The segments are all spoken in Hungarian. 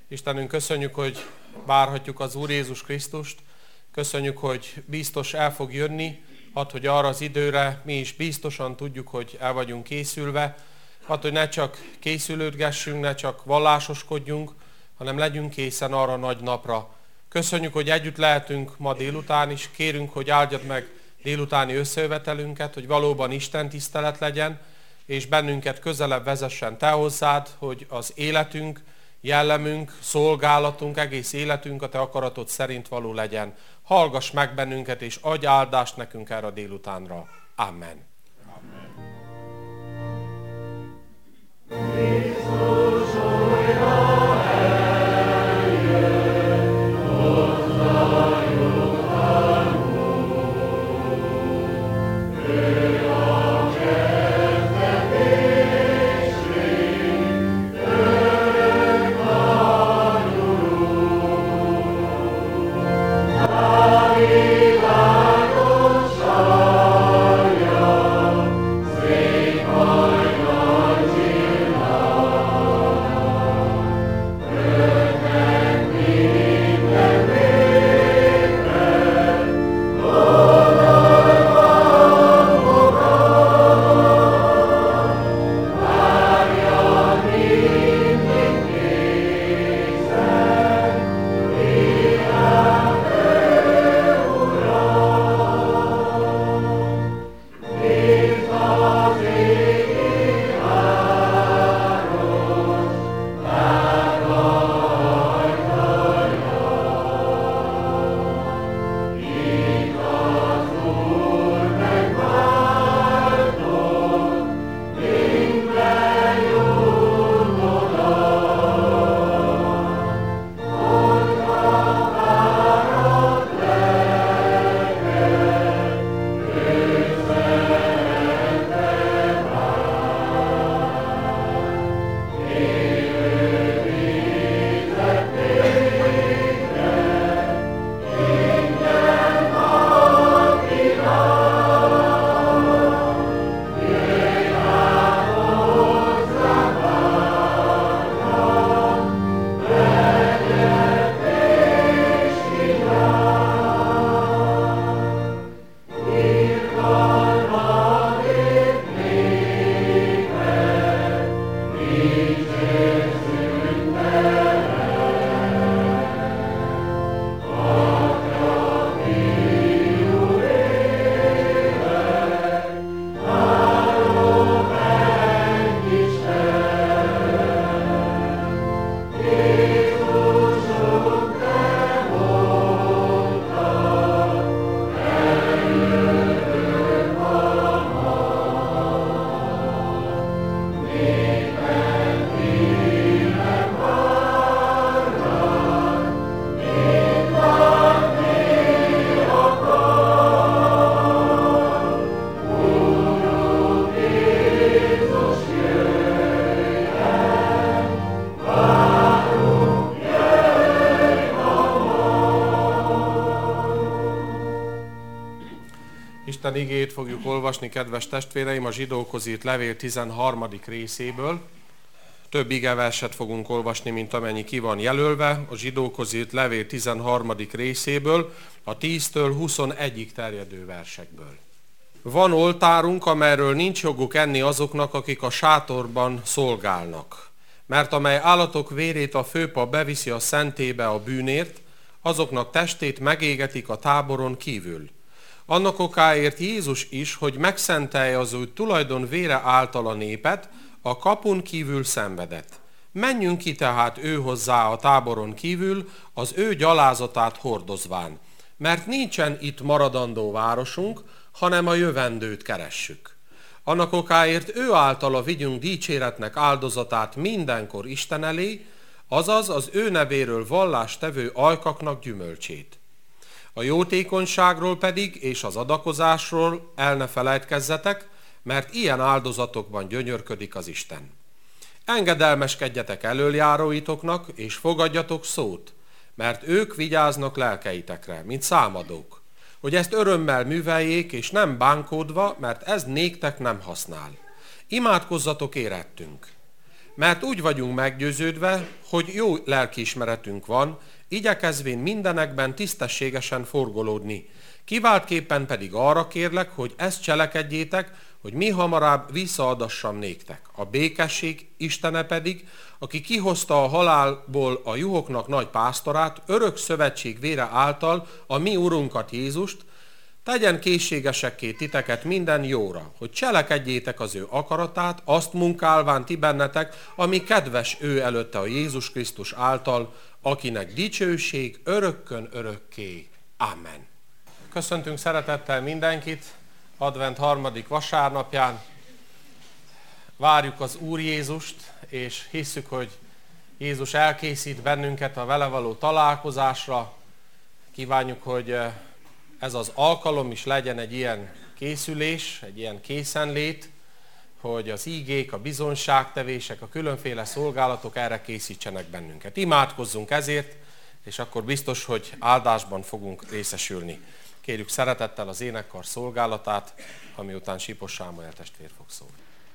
Istenünk, köszönjük, hogy várhatjuk az Úr Jézus Krisztust. Köszönjük, hogy biztos el fog jönni. Hadd, hogy arra az időre mi is biztosan tudjuk, hogy el vagyunk készülve. Hadd, hogy ne csak készülődgessünk, ne csak vallásoskodjunk, hanem legyünk készen arra a nagy napra. Köszönjük, hogy együtt lehetünk ma délután is. Kérünk, hogy áldjad meg délutáni összejövetelünket, hogy valóban Isten tisztelet legyen, és bennünket közelebb vezessen Te hozzád, hogy az életünk, jellemünk, szolgálatunk, egész életünk a Te akaratod szerint való legyen. Hallgass meg bennünket, és adj áldást nekünk erre a délutánra. Amen. Isten igéjét fogjuk olvasni, kedves testvéreim, a Zsidókhoz írt levél 13. részéből. Több igeverset fogunk olvasni, mint amennyi ki van jelölve. A Zsidókhoz írt levél 13. részéből, a 10-től 21-ig terjedő versekből. Van oltárunk, amelyről nincs joguk enni azoknak, akik a sátorban szolgálnak. Mert amely állatok vérét a főpap beviszi a szentébe a bűnért, azoknak testét megégetik a táboron kívül. Annak okáért Jézus is, hogy megszentelje az ő tulajdon vére által a népet, a kapun kívül szenvedett. Menjünk ki tehát ő hozzá a táboron kívül, az ő gyalázatát hordozván. Mert nincsen itt maradandó városunk, hanem a jövendőt keressük. Annak okáért ő általa vigyünk dicséretnek áldozatát mindenkor Isten elé, azaz az ő nevéről vallást tevő ajkaknak gyümölcsét. A jótékonyságról pedig és az adakozásról el ne felejtkezzetek, mert ilyen áldozatokban gyönyörködik az Isten. Engedelmeskedjetek elöljáróitoknak, és fogadjatok szót, mert ők vigyáznak lelkeitekre, mint számadók, hogy ezt örömmel műveljék, és nem bánkódva, mert ez néktek nem használ. Imádkozzatok érettünk. mert úgy vagyunk meggyőződve, hogy jó lelkiismeretünk van, igyekezvén mindenekben tisztességesen forgolódni. Kiváltképpen pedig arra kérlek, hogy ezt cselekedjétek, hogy mi hamarabb visszaadassam néktek. A békesség Istene pedig, aki kihozta a halálból a juhoknak nagy pásztorát, örök szövetség vére által a mi Urunkat Jézust, tegyen készségesekké titeket minden jóra, hogy cselekedjétek az ő akaratát, azt munkálván ti bennetek, ami kedves ő előtte a Jézus Krisztus által, akinek dicsőség örökkön örökké. Amen. Köszöntünk szeretettel mindenkit advent 3. vasárnapján. Várjuk az Úr Jézust, és hisszük, hogy Jézus elkészít bennünket a vele való találkozásra. Kívánjuk, hogy ez az alkalom is legyen egy ilyen készülés, egy ilyen készenlét, hogy az ígék, a bizonságtevések, a különféle szolgálatok erre készítsenek bennünket. Imádkozzunk ezért, és akkor biztos, hogy áldásban fogunk részesülni. Kérjük szeretettel az énekkar szolgálatát, ami után Sipos Sámuel testvér fog szólni.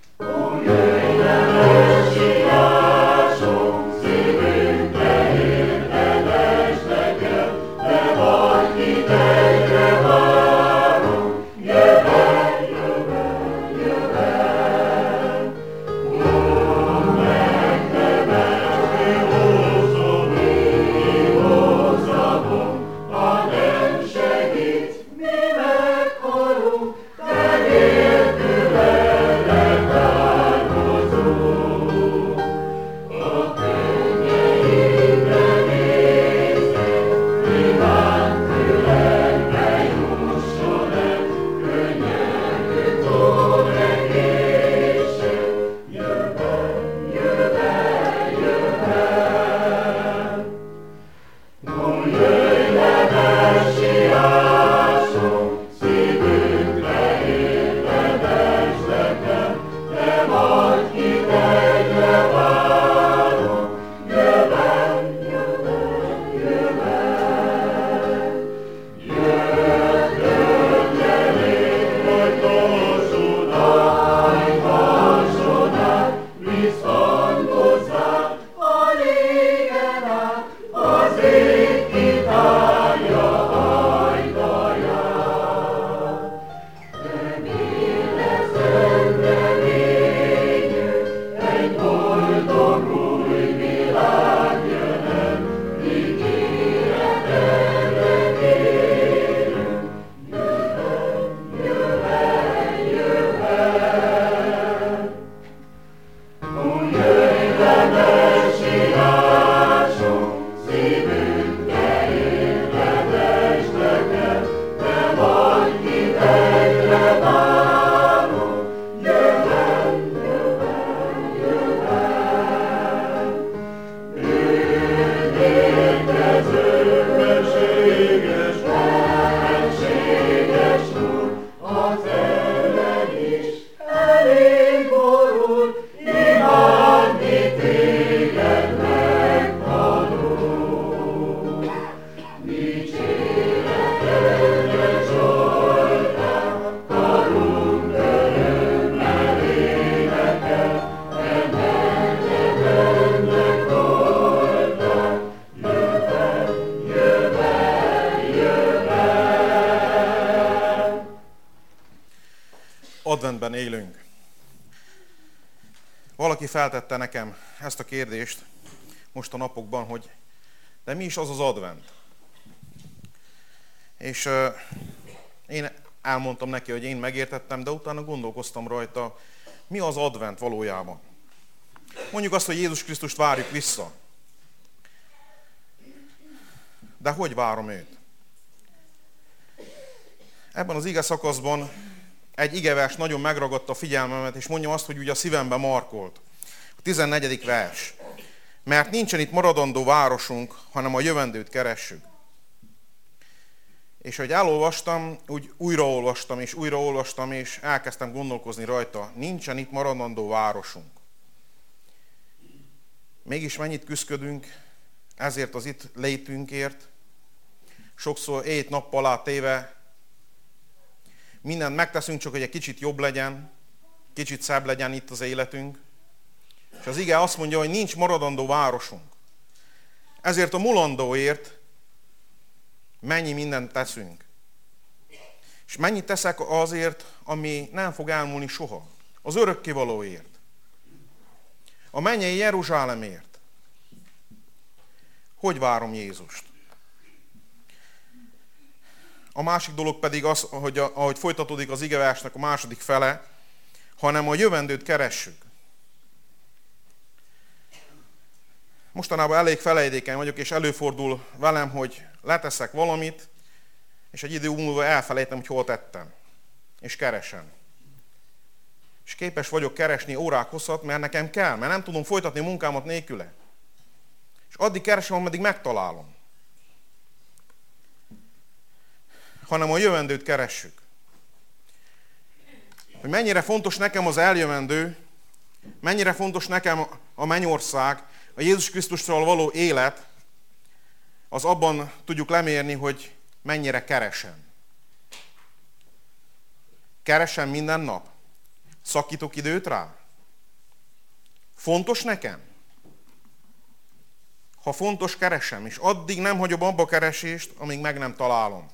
Adventben élünk. Valaki feltette nekem ezt a kérdést most a napokban, hogy de mi is az az advent? És én elmondtam neki, hogy én megértettem, de utána gondolkoztam rajta, mi az advent valójában. Mondjuk azt, hogy Jézus Krisztust várjuk vissza. De hogy várom őt? Ebben az ige szakaszban egy igevers nagyon megragadta a figyelmemet, és mondjam azt, hogy ugye a szívembe markolt. A 14. vers. Mert nincsen itt maradandó városunk, hanem a jövendőt keressük. És ahogy elolvastam, úgy újraolvastam, és elkezdtem gondolkozni rajta. Nincsen itt maradandó városunk. Mégis mennyit küszködünk ezért az itt létünkért. Sokszor éjt-nap alá téve mindent megteszünk, csak hogy egy kicsit jobb legyen, kicsit szebb legyen itt az életünk. És az ige azt mondja, hogy nincs maradandó városunk. Ezért a mulandóért mennyi mindent teszünk. És mennyit teszek azért, ami nem fog elmúlni soha. Az örökkévalóért. A mennyei Jeruzsálemért. Hogy várom Jézust? A másik dolog pedig az, hogy ahogy folytatódik az igeversnek a második fele, hanem a jövendőt keressük. Mostanában elég felejtékeny vagyok, és előfordul velem, hogy leteszek valamit, és egy idő múlva elfelejtem, hogy hol tettem. És keresem. És képes vagyok keresni órák hosszat, mert nekem kell, mert nem tudom folytatni a munkámat nélküle. És addig keresem, ameddig megtalálom. Hanem a jövendőt keressük. Hogy mennyire fontos nekem az eljövendő, mennyire fontos nekem a mennyország, a Jézus Krisztusról való élet, az abban tudjuk lemérni, hogy mennyire keresem. Keresem minden nap? Szakítok időt rá? Fontos nekem? Ha fontos, keresem, és addig nem hagyom abba a keresést, amíg meg nem találom.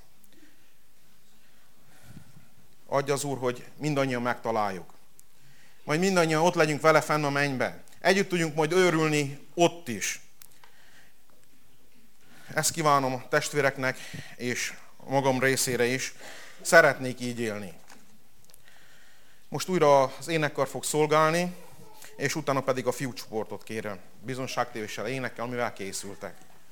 Adja az Úr, hogy mindannyian megtaláljuk. Majd mindannyian ott legyünk vele fenn a mennyben. Együtt tudjunk majd őrülni ott is. Ezt kívánom a testvéreknek, és a magam részére is. Szeretnék így élni. Most újra az énekkar fog szolgálni, és utána pedig a fiúcsoportot kérem. Bizonságtévéssel énekkel, amivel készültek.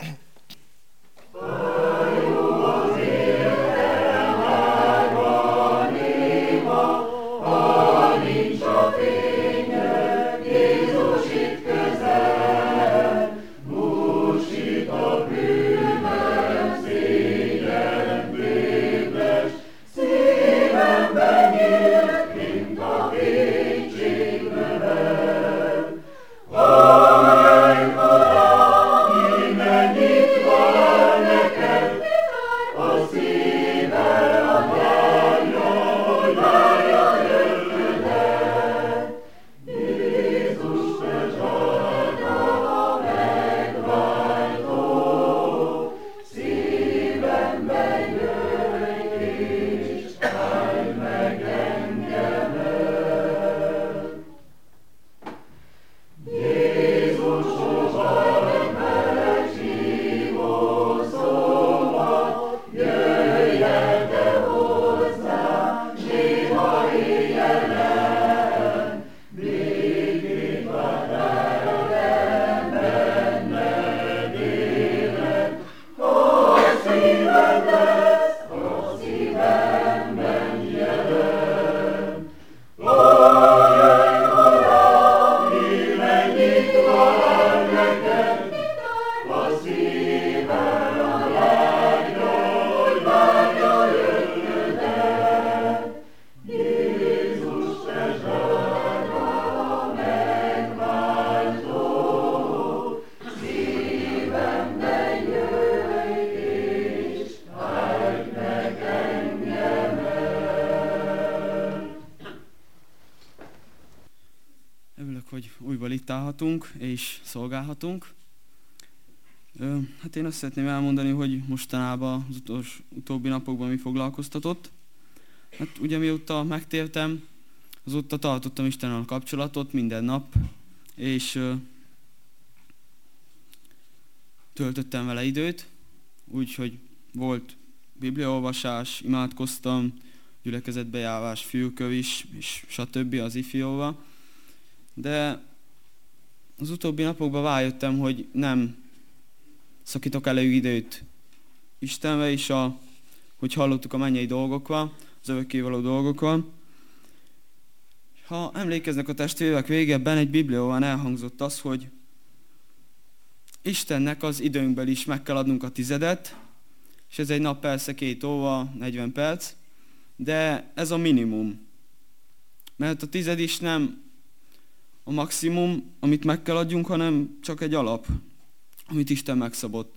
Hogy újból itt állhatunk és szolgálhatunk. Hát én azt szeretném elmondani, hogy mostanában az utóbbi napokban mi foglalkoztatott. Hát ugye mióta megtértem, azóta tartottam Istennel a kapcsolatot minden nap, és töltöttem vele időt, úgyhogy volt bibliaolvasás, imádkoztam, gyülekezetbejárás, fülköv is, és stb. Az ifjóval. De az utóbbi napokban rájöttem, hogy nem szakítok elő időt Istenre, és hogy hallottuk a mennyei dolgokról, az örökkévaló dolgokról. Ha emlékeznek a testvérek, régebben egy Bibliában elhangzott az, hogy Istennek az időnkből is meg kell adnunk a tizedet, és ez egy nap persze 2 óra, 40 perc, de ez a minimum. Mert a tized is nem a maximum, amit meg kell adjunk, hanem csak egy alap, amit Isten megszabott.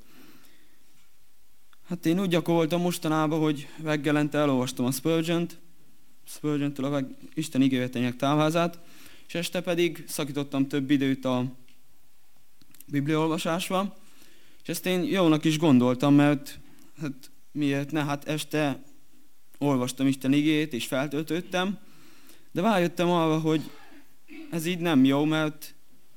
Hát én úgy gyakoroltam mostanában, hogy reggelente elolvastam a Spurgeon-től a Isten ígéretének távházát, és este pedig szakítottam több időt a bibliaolvasásra, és ezt én jónak is gondoltam, mert miért ne, este olvastam Isten igéjét és feltöltöttem, de rájöttem arra, hogy ez így nem jó, mert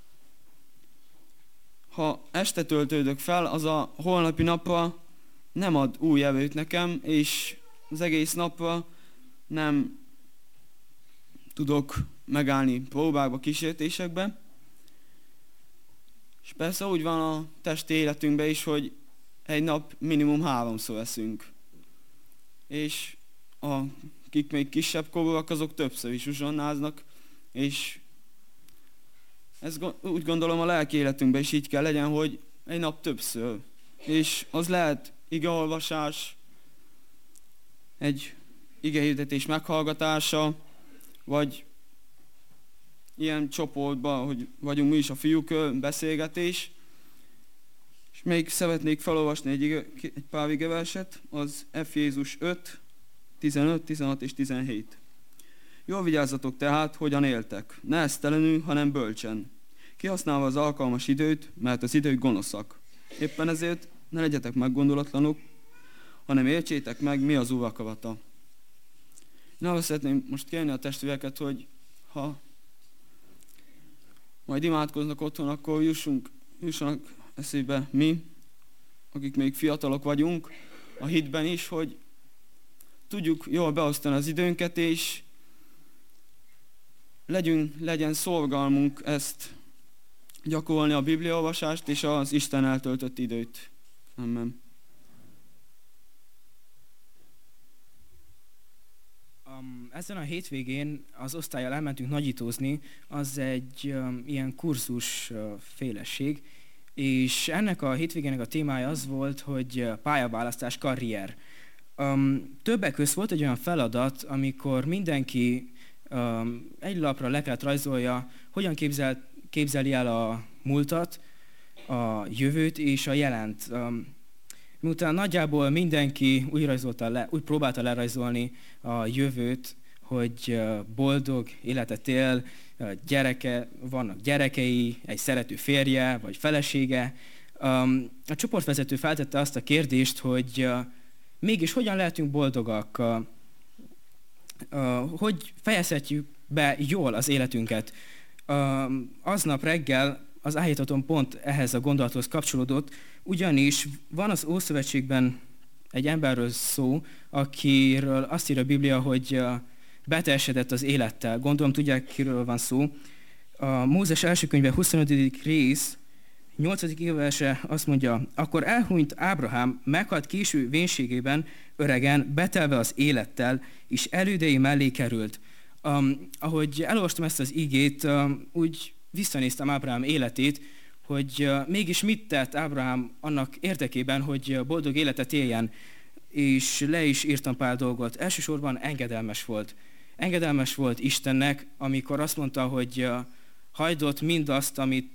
ha este töltődök fel, az a holnapi napra nem ad új erőt nekem, és az egész napra nem tudok megállni próbákba, kísértésekbe. És persze úgy van a testi életünkben is, hogy egy nap minimum 3-szor eszünk. És akik még kisebb korúak, azok többször is uzsonnáznak, és úgy gondolom a lelki életünkben is így kell legyen, hogy egy nap többször. És az lehet igeolvasás, egy igehirdetés meghallgatása, vagy ilyen csoportban, hogy vagyunk mi is a fiúk, beszélgetés. És még szeretnék felolvasni egy pár igeverset, az Efézus 5, 15, 16 és 17. Jól vigyázzatok tehát, hogyan éltek, ne esztelenül, hanem bölcsen, kihasználva az alkalmas időt, mert az idők gonoszak. Éppen ezért ne legyetek meggondolatlanok, hanem értsétek meg, mi az Úr akarata. Én arra szeretném most kérni a testvéreket, hogy ha majd imádkoznak otthon, akkor jussanak eszébe mi, akik még fiatalok vagyunk, a hitben is, hogy tudjuk jól beosztani az időnket, és legyen szorgalmunk ezt gyakorolni, a bibliaolvasást és az Isten eltöltött időt. Amen. Ezen a hétvégén az osztállyal elmentünk nagyítózni, az egy ilyen kurzus félesség, és ennek a hétvégének a témája az volt, hogy pályaválasztás, karrier. Többek között volt egy olyan feladat, amikor mindenki egy lapra le kellett rajzolja, hogyan képzeli el a múltat, a jövőt és a jelent. Miután nagyjából mindenki úgy próbálta lerajzolni a jövőt, hogy boldog életet él, vannak gyerekei, egy szerető férje vagy felesége. A csoportvezető feltette azt a kérdést, hogy mégis hogyan lehetünk boldogak, hogy fejezhetjük be jól az életünket. Aznap reggel az áhítatom pont ehhez a gondolathoz kapcsolódott, ugyanis van az Ószövetségben egy emberről szó, akiről azt írja a Biblia, hogy beteljesedett az élettel. Gondolom, tudják, kiről van szó. A Mózes első könyve 25. rész, 8. verse azt mondja, akkor elhunyt Ábrahám, meghalt késő vénségében, öregen, betelve az élettel, és elődei mellé került. Ahogy elolvastam ezt az igét, úgy visszanéztem Ábrahám életét, hogy mégis mit tett Ábrahám annak érdekében, hogy boldog életet éljen, és le is írtam pár dolgot. Elsősorban engedelmes volt. Engedelmes volt Istennek, amikor azt mondta, hogy hajdott mindazt, amit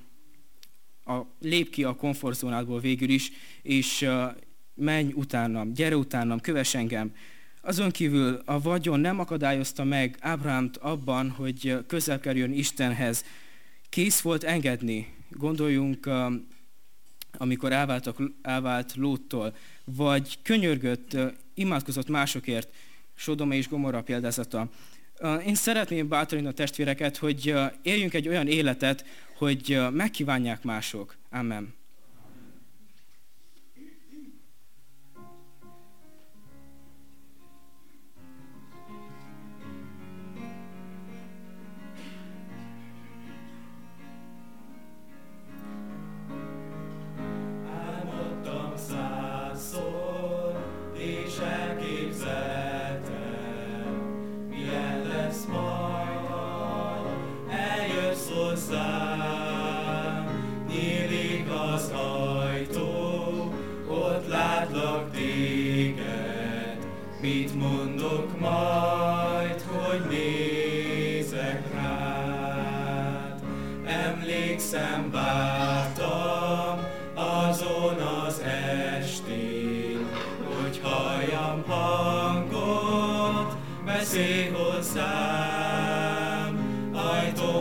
lép ki a komfortzónádból végül is, és menj utánam, gyere utánam, kövess engem. Azon kívül a vagyon nem akadályozta meg Ábrahámt abban, hogy közel kerüljön Istenhez. Kész volt engedni. Gondoljunk, amikor elvált Lóttól, vagy könyörgött, imádkozott másokért, Sodoma és Gomorra példázata. Én szeretném bátorítani a testvéreket, hogy éljünk egy olyan életet, hogy megkívánják mások. Amen. Mit mondok majd, hogy nézek rád? Emlékszem, vártam azon az estén, hogy halljam hangot, beszélj hozzám, ajtó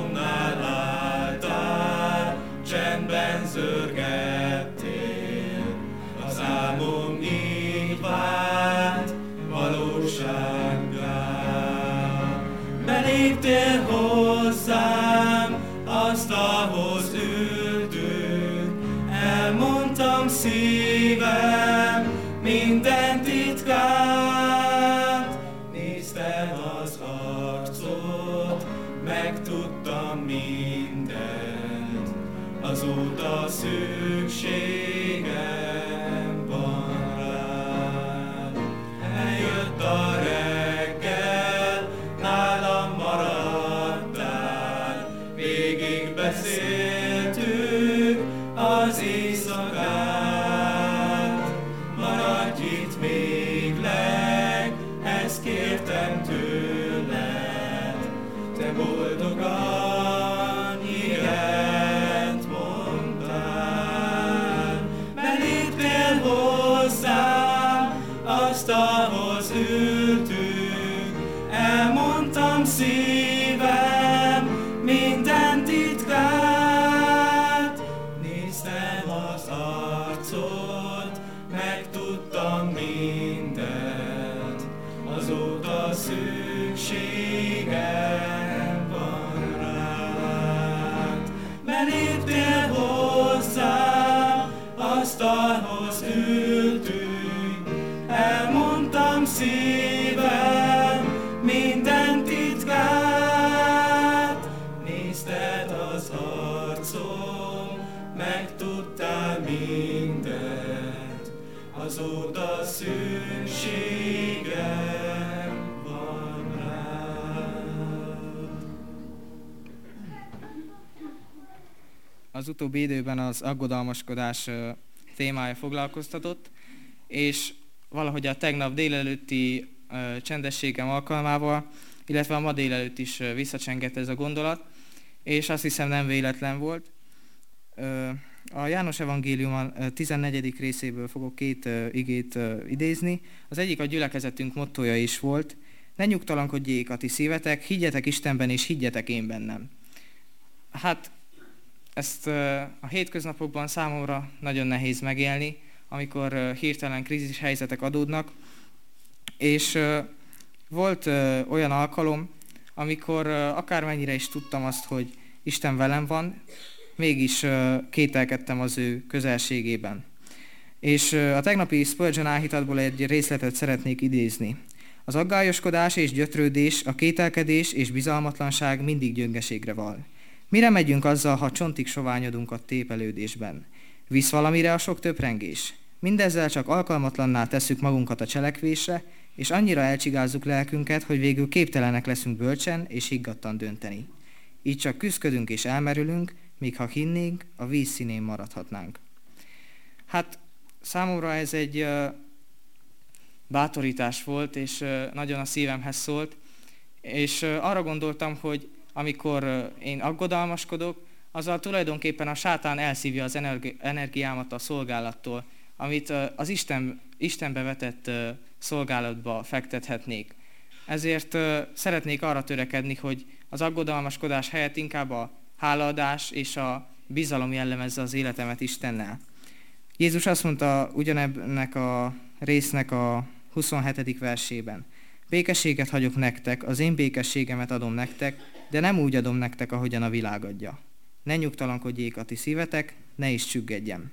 elmondtam szívem minden titkát. Néztem az arcot, megtudtam mindent, azóta szükségem van rád. Eljött a reggel, nálam maradtál, végig beszéltük az éjszakát. Maradj itt végleg, ezt kértem tőled, te boldogan igent mondtál. Beléptél hozzám, asztalhoz ültünk, elmondtam szívem minden titkát. Néztem az arcod, megtudtam mindent, azóta szükségem van rád. Beléptél hozzám, asztalhoz ültünk, elmondtam szívem minden titkát. Nézted az arcom, megtudtál mindent, azóta szükségem van rád. Az utóbbi időben az aggodalmaskodás témája foglalkoztatott, és valahogy a tegnap délelőtti csendességem alkalmával, illetve a ma délelőtt is visszacsengett ez a gondolat, és azt hiszem nem véletlen volt. A János Evangélium 14. részéből fogok 2 igét idézni. Az egyik a gyülekezetünk mottója is volt: ne nyugtalankodjék a ti szívetek, higgyetek Istenben és higgyetek én bennem. Hát ezt a hétköznapokban számomra nagyon nehéz megélni, amikor hirtelen krízis helyzetek adódnak, és volt olyan alkalom, amikor akármennyire is tudtam azt, hogy Isten velem van, mégis kételkedtem az ő közelségében. És a tegnapi Spurgeon áhítatból egy részletet szeretnék idézni. Az aggályoskodás és gyötrődés, a kételkedés és bizalmatlanság mindig gyöngeségre val. Mire megyünk azzal, ha csontig soványodunk a tépelődésben? Visz valamire a sok töprengés? Mindezzel csak alkalmatlanná tesszük magunkat a cselekvésre, és annyira elcsigázzuk lelkünket, hogy végül képtelenek leszünk bölcsen és higgadtan dönteni. Így csak küszködünk és elmerülünk, míg ha hinnénk, a víz színén maradhatnánk. Hát számomra ez egy bátorítás volt, és nagyon a szívemhez szólt, és arra gondoltam, hogy amikor én aggodalmaskodok, azzal tulajdonképpen a sátán elszívja az energiámat a szolgálattól, amit az Istenbe vetett szolgálatba fektethetnék. Ezért szeretnék arra törekedni, hogy az aggodalmaskodás helyett inkább a hálaadás és a bizalom jellemezze az életemet Istennel. Jézus azt mondta ugyanebnek a résznek a 27. versében: békességet hagyok nektek, az én békességemet adom nektek, de nem úgy adom nektek, ahogyan a világ adja. Ne nyugtalankodjék a ti szívetek, ne is csüggedjen.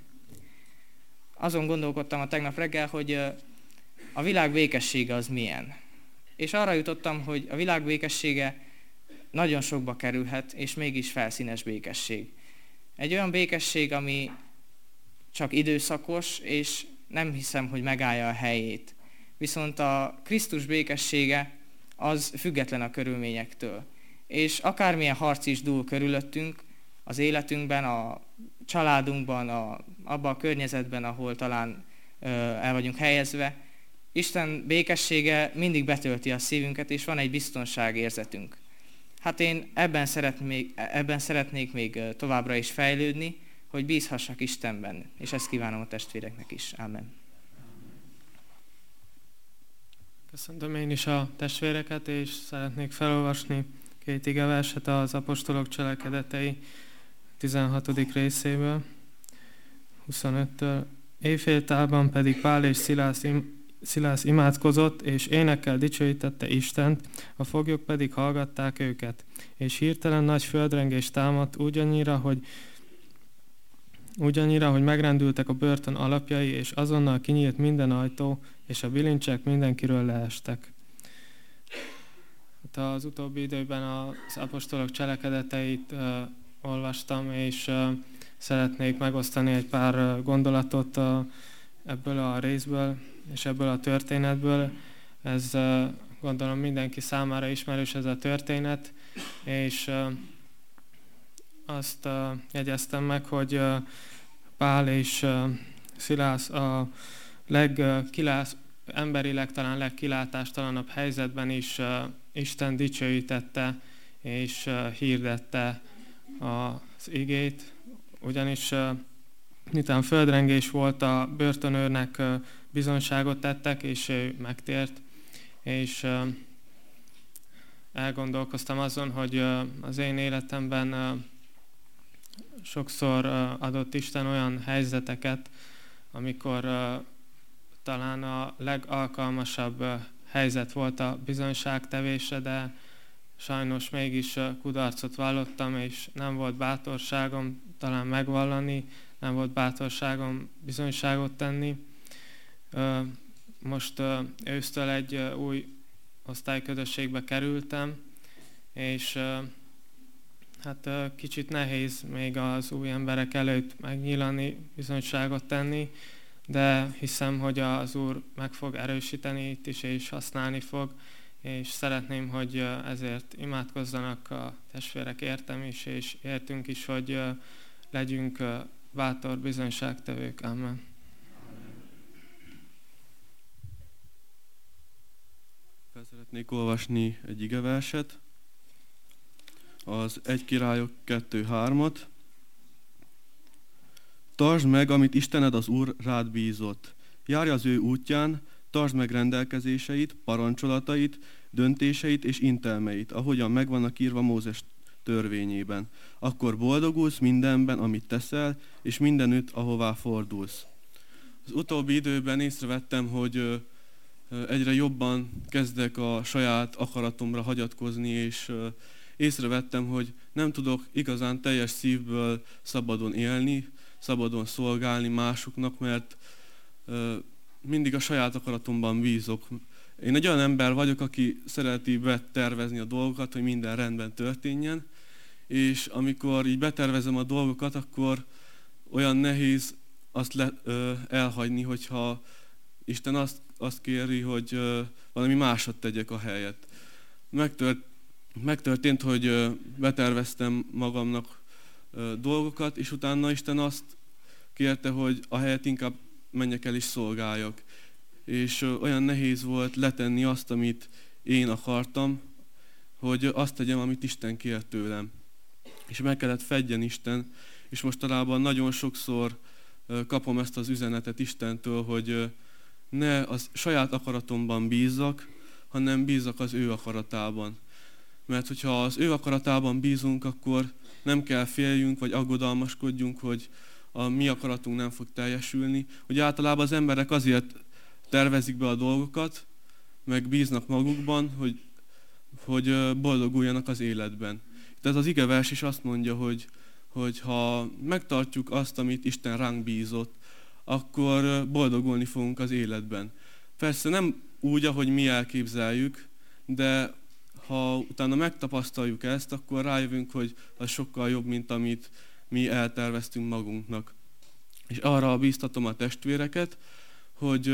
Azon gondolkodtam a tegnap reggel, hogy a világ békessége az milyen. És arra jutottam, hogy a világ békessége nagyon sokba kerülhet, és mégis felszínes békesség. Egy olyan békesség, ami csak időszakos, és nem hiszem, hogy megállja a helyét. Viszont a Krisztus békessége az független a körülményektől. És akármilyen harc is dúl körülöttünk, az életünkben, a családunkban, abban a környezetben, ahol talán el vagyunk helyezve, Isten békessége mindig betölti a szívünket, és van egy biztonságérzetünk. Hát én ebben szeretnék még továbbra is fejlődni, hogy bízhassak Istenben, és ezt kívánom a testvéreknek is. Ámen. Köszöntöm én is a testvéreket, és szeretnék felolvasni 2 igeverset az apostolok cselekedetei 16. részéből, 25-től. Éjféltában pedig Pál és Szilász imádkozott, és énekkel dicsőítette Istent, a foglyok pedig hallgatták őket. És hirtelen nagy földrengés támadt, úgy annyira, hogy Ugyannyira, hogy megrendültek a börtön alapjai, és azonnal kinyílt minden ajtó, és a bilincsek mindenkiről leestek. Az utóbbi időben az apostolok cselekedeteit olvastam, és szeretnék megosztani egy pár gondolatot ebből a részből, és ebből a történetből. Ez gondolom mindenki számára ismerős ez a történet, és azt jegyeztem meg, hogy Pál és Szilász a emberileg talán legkilátástalanabb helyzetben is Isten dicsőítette és hirdette az igét, ugyanis miután földrengés volt, a börtönőrnek bizonyságot tettek, és ő megtért, és elgondolkoztam azon, hogy az én életemben sokszor adott Isten olyan helyzeteket, amikor talán a legalkalmasabb helyzet volt a bizonyságtevésre, de sajnos mégis kudarcot vallottam, és nem volt bátorságom talán megvallani, nem volt bátorságom bizonyságot tenni. Most ősztől egy új osztályközösségbe kerültem, és hát kicsit nehéz még az új emberek előtt megnyílani, bizonyságot tenni, de hiszem, hogy az Úr meg fog erősíteni itt is, és használni fog, és szeretném, hogy ezért imádkozzanak a testvérek értem is, és értünk is, hogy legyünk bátor bizonyságtevők. Amen. Fel szeretnék olvasni egy igeverset, az 1 Királyok 2:3-at. Tartsd meg, amit Istened az Úr rád bízott. Járj az ő útján, tartsd meg rendelkezéseit, parancsolatait, döntéseit és intelmeit, ahogyan meg vannak írva Mózes törvényében. Akkor boldogulsz mindenben, amit teszel, és mindenütt, ahová fordulsz. Az utóbbi időben észrevettem, hogy egyre jobban kezdek a saját akaratomra hagyatkozni, és észrevettem, hogy nem tudok igazán teljes szívből szabadon élni, szabadon szolgálni másoknak, mert mindig a saját akaratomban bízok. Én egy olyan ember vagyok, aki szereti betervezni a dolgokat, hogy minden rendben történjen, és amikor így betervezem a dolgokat, akkor olyan nehéz azt elhagyni, hogyha Isten azt kéri, hogy valami másat tegyek a helyet. Megtörtént, hogy beterveztem magamnak dolgokat, és utána Isten azt kérte, hogy a helyet inkább menjek el és szolgáljak. És olyan nehéz volt letenni azt, amit én akartam, hogy azt tegyem, amit Isten kért tőlem. És meg kellett fedjen Isten, és mostanában nagyon sokszor kapom ezt az üzenetet Istentől, hogy ne a saját akaratomban bízzak, hanem bízzak az ő akaratában. Mert hogyha az ő akaratában bízunk, akkor nem kell féljünk, vagy aggodalmaskodjunk, hogy a mi akaratunk nem fog teljesülni. Ugye általában az emberek azért tervezik be a dolgokat, meg bíznak magukban, hogy boldoguljanak az életben. Tehát az igevers is azt mondja, hogy ha megtartjuk azt, amit Isten ránk bízott, akkor boldogulni fogunk az életben. Persze nem úgy, ahogy mi elképzeljük, de ha utána megtapasztaljuk ezt, akkor rájövünk, hogy az sokkal jobb, mint amit mi elterveztünk magunknak. És arra bíztatom a testvéreket, hogy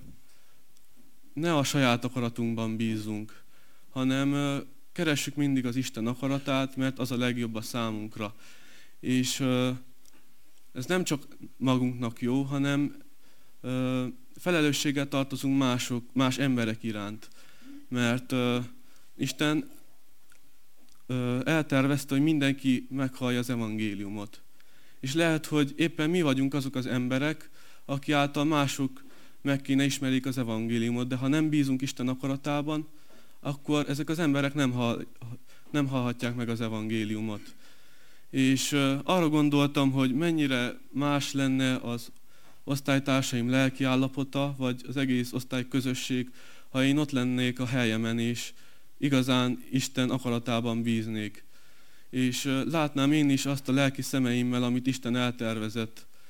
ne a saját akaratunkban bízzunk, hanem keressük mindig az Isten akaratát, mert az a legjobb a számunkra. És ez nem csak magunknak jó, hanem felelősséggel tartozunk más emberek iránt. Mert Isten eltervezte, hogy mindenki meghallja az evangéliumot. És lehet, hogy éppen mi vagyunk azok az emberek, aki által mások meg kéne ismerjék az evangéliumot, de ha nem bízunk Isten akaratában, akkor ezek az emberek nem hallhatják meg az evangéliumot. És arra gondoltam, hogy mennyire más lenne az osztálytársaim lelki állapota, vagy az egész osztályközösség, ha én ott lennék a helyemen, és igazán Isten akaratában bíznék. És látnám én is azt a lelki szemeimmel, amit Isten eltervezett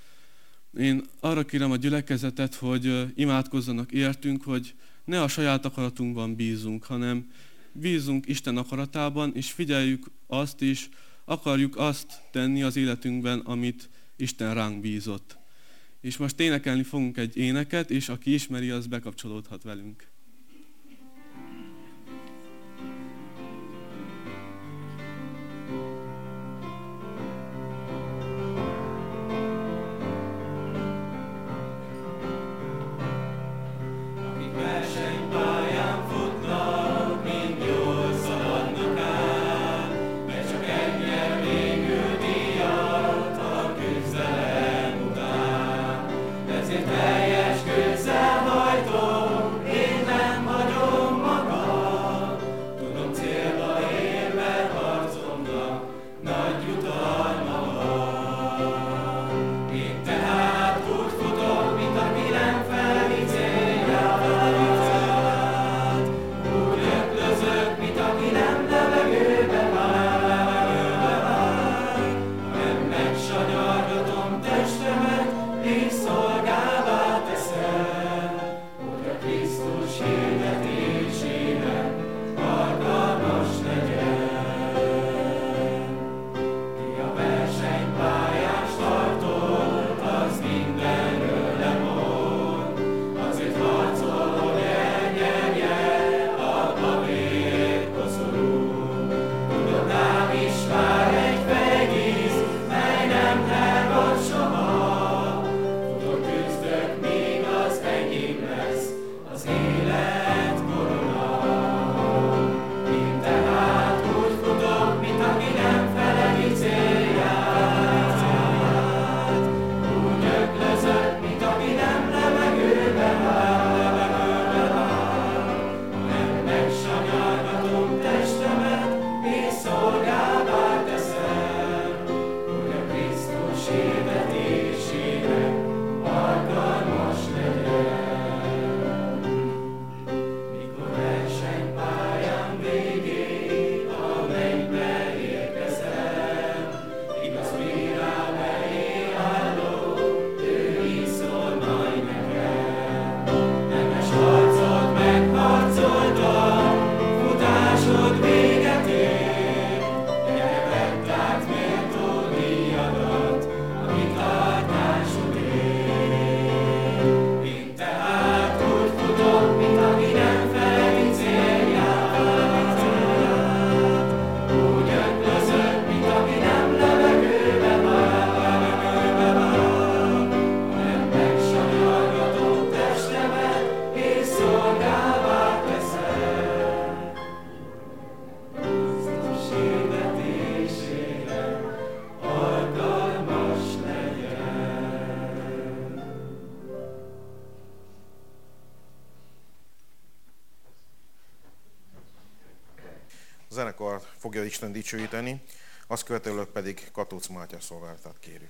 Én arra kérem a gyülekezetet, hogy imádkozzanak értünk, hogy ne a saját akaratunkban bízunk, hanem bízunk Isten akaratában, és figyeljük azt is, akarjuk azt tenni az életünkben, amit Isten ránk bízott. És most énekelni fogunk egy éneket, és aki ismeri, az bekapcsolódhat velünk. Teljes közel hajtom, én nem hagyom zenekar fogja Isten dicsőíteni, azt követőleg pedig Katóc Mátyás szolgálatát kérjük.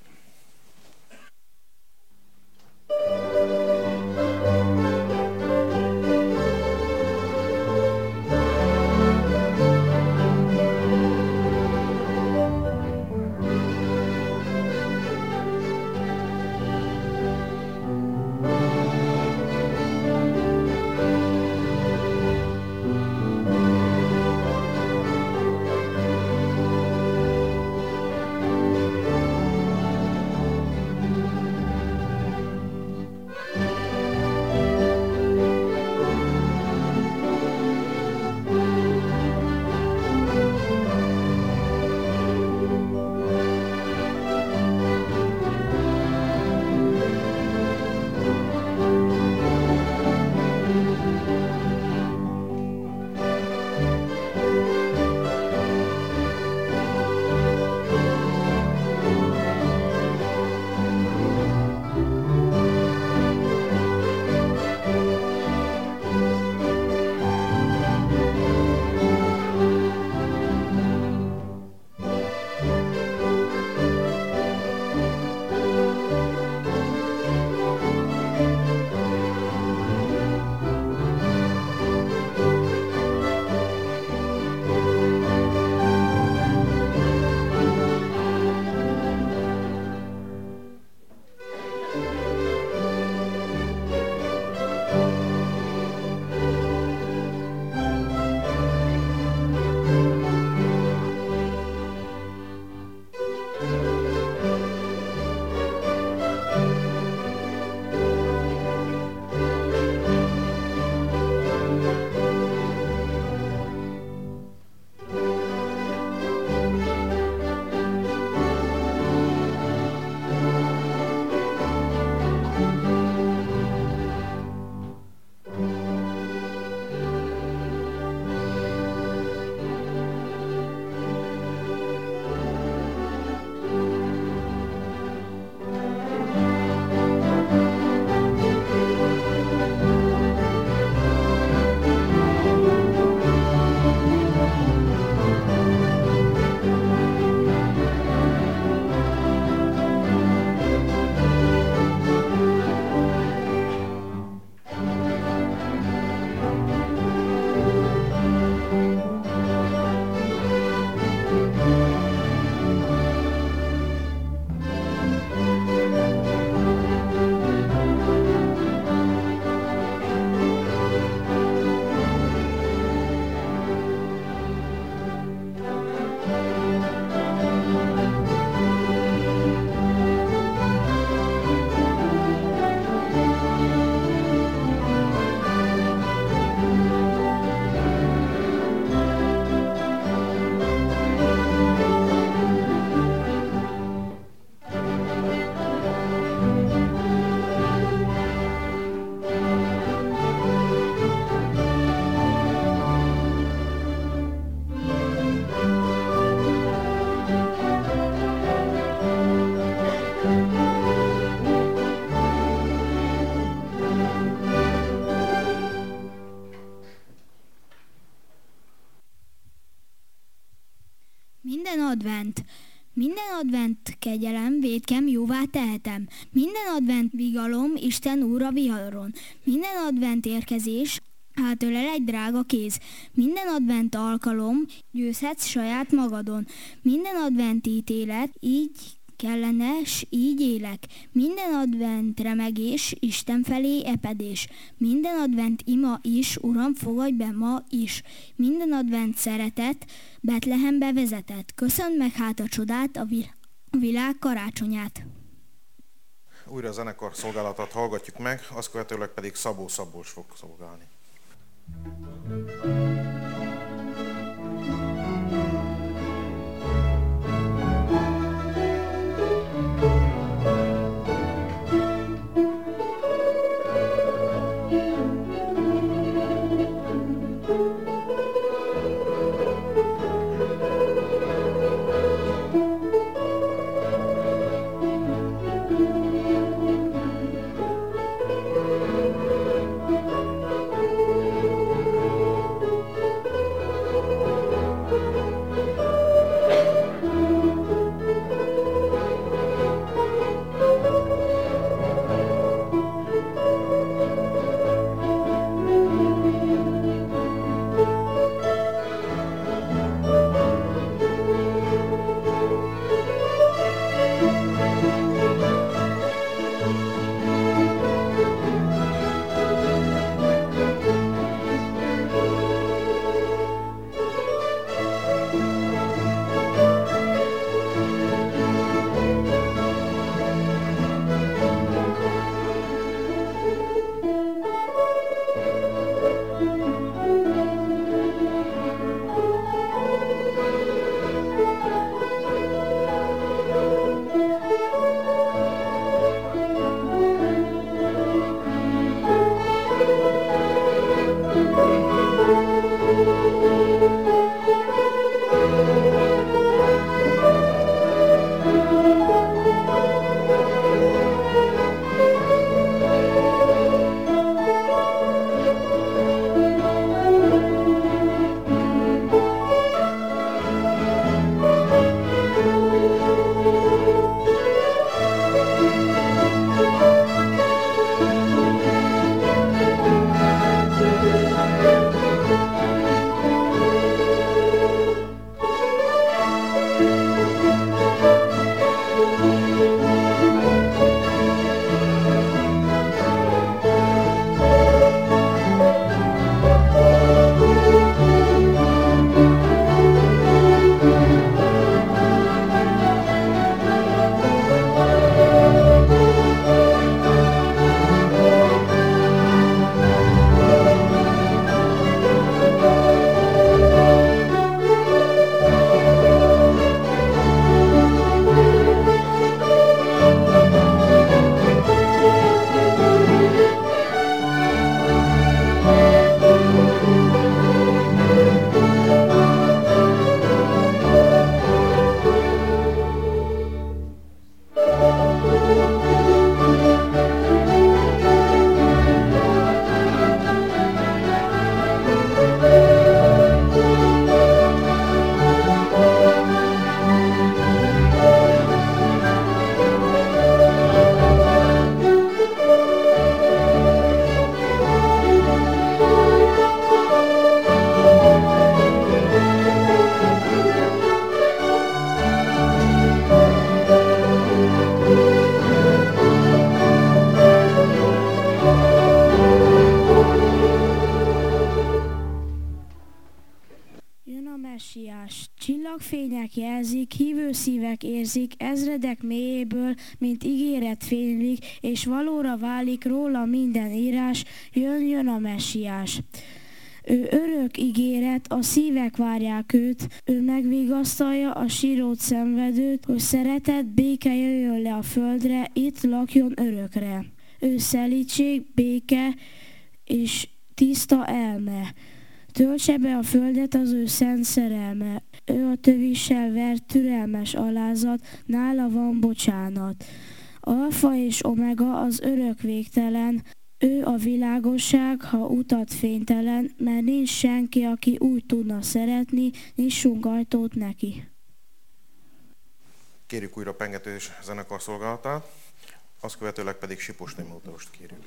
advent. Minden advent kegyelem, vétkem jóvá tehetem. Minden advent vigalom, Isten úr a viharon. Minden advent érkezés, átölel egy drága kéz. Minden advent alkalom, győzhetsz saját magadon. Minden advent ítélet, így kellene, s így élek. Minden advent remegés, Isten felé epedés. Minden advent ima is, Uram, fogadj be ma is. Minden advent szeretet, Betlehembe vezetett. Köszönd meg hát a csodát, a világ karácsonyát. Újra a zenekar szolgálatot hallgatjuk meg, azt követőleg pedig Szabó Szabolcs fog szolgálni. Csillagfények jelzik, hívő szívek érzik, ezredek mélyéből, mint ígéret fénylik, és valóra válik róla minden írás, jön a messiás. Ő örök ígéret, a szívek várják őt, ő megvigasztalja a sírót szenvedőt, hogy szeretet, béke jöjjön le a földre, itt lakjon örökre. Ő szelítség, béke és tiszta elme. Töltse be a földet az ő szent szerelme. Ő a tövissel vert türelmes alázat, nála van bocsánat. Alfa és omega az örök végtelen, ő a világosság, ha utat fénytelen, mert nincs senki, aki úgy tudna szeretni, nyissunk ajtót neki. Kérjük újra Pengetős zenekar szolgálatát, azt követőleg pedig Sipos Timóteust kérjük.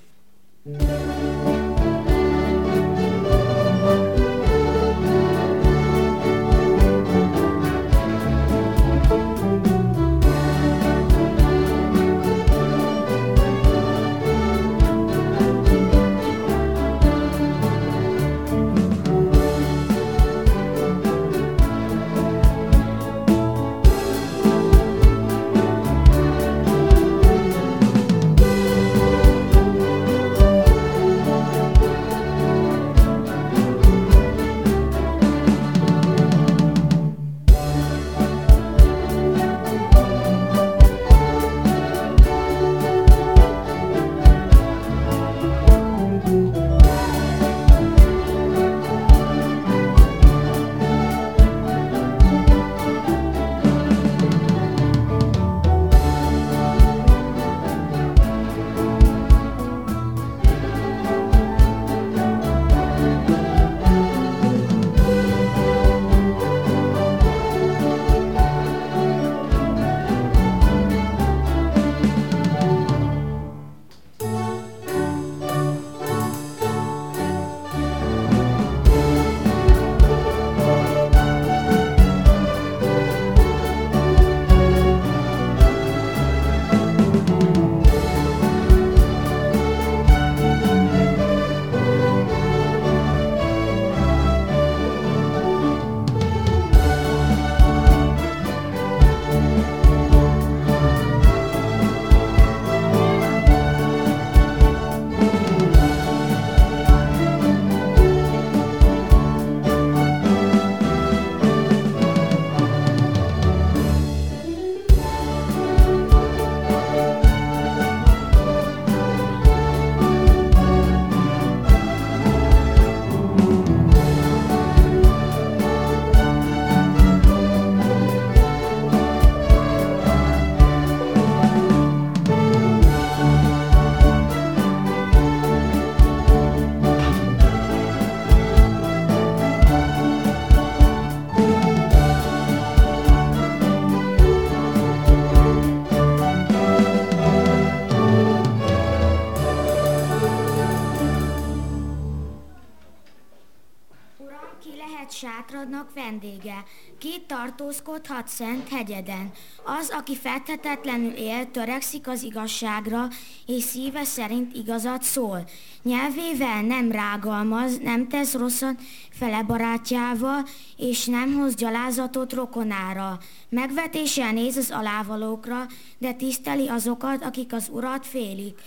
sátradnak vendége, ki tartózkodhat szent hegyeden. Az, aki fedhetetlenül él, törekszik az igazságra, és szíve szerint igazat szól. Nyelvével nem rágalmaz, nem tesz rosszat fele barátjával, és nem hoz gyalázatot rokonára. Megvetéssel néz az alávalókra, de tiszteli azokat, akik az Urat félik.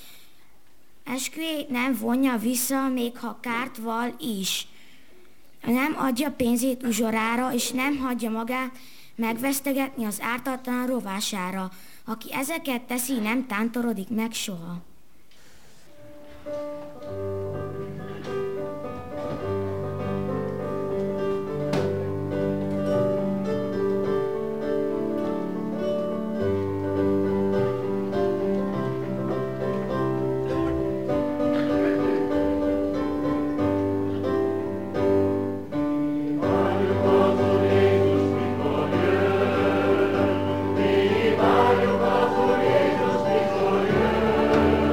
Esküjét nem vonja vissza, még ha kárt val is. Nem adja pénzét uzsorára, és nem hagyja magát megvesztegetni az ártatlan rovására. Aki ezeket teszi, nem tántorodik meg soha. Várjuk az Úr Jézus, mikor jön.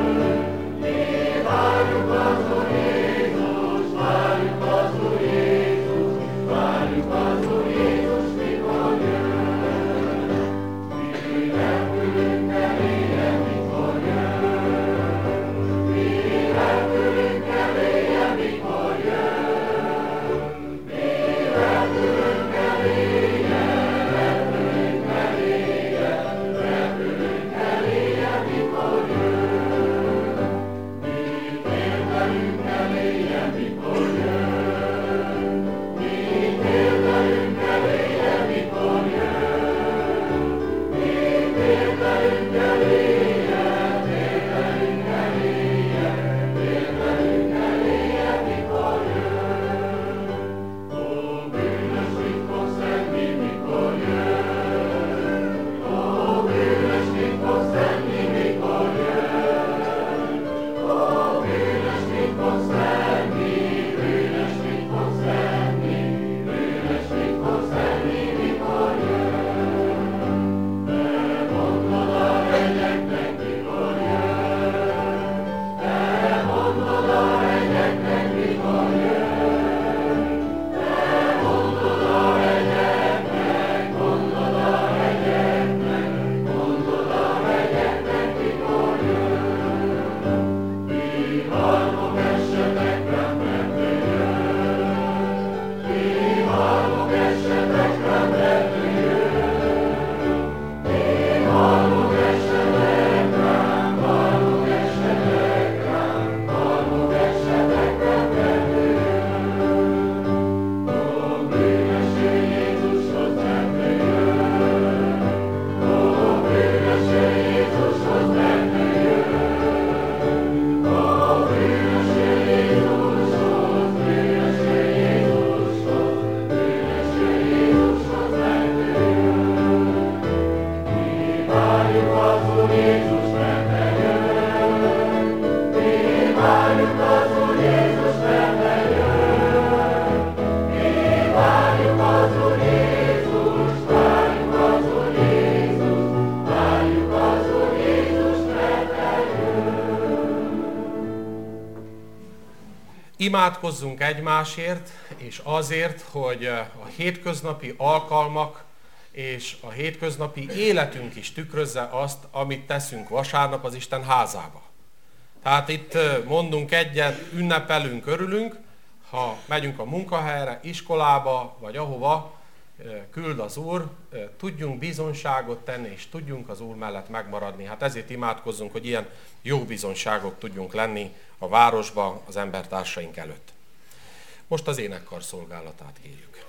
Imádkozzunk egymásért, és azért, hogy a hétköznapi alkalmak és a hétköznapi életünk is tükrözze azt, amit teszünk vasárnap az Isten házába. Tehát itt mondunk egyet, ünnepelünk, örülünk, ha megyünk a munkahelyre, iskolába, vagy ahova küld az Úr, tudjunk bizonságot tenni, és tudjunk az Úr mellett megmaradni. Hát ezért imádkozzunk, hogy ilyen jó bizonságok tudjunk lenni a városba, az embertársaink előtt. Most az énekkar szolgálatát kérjük.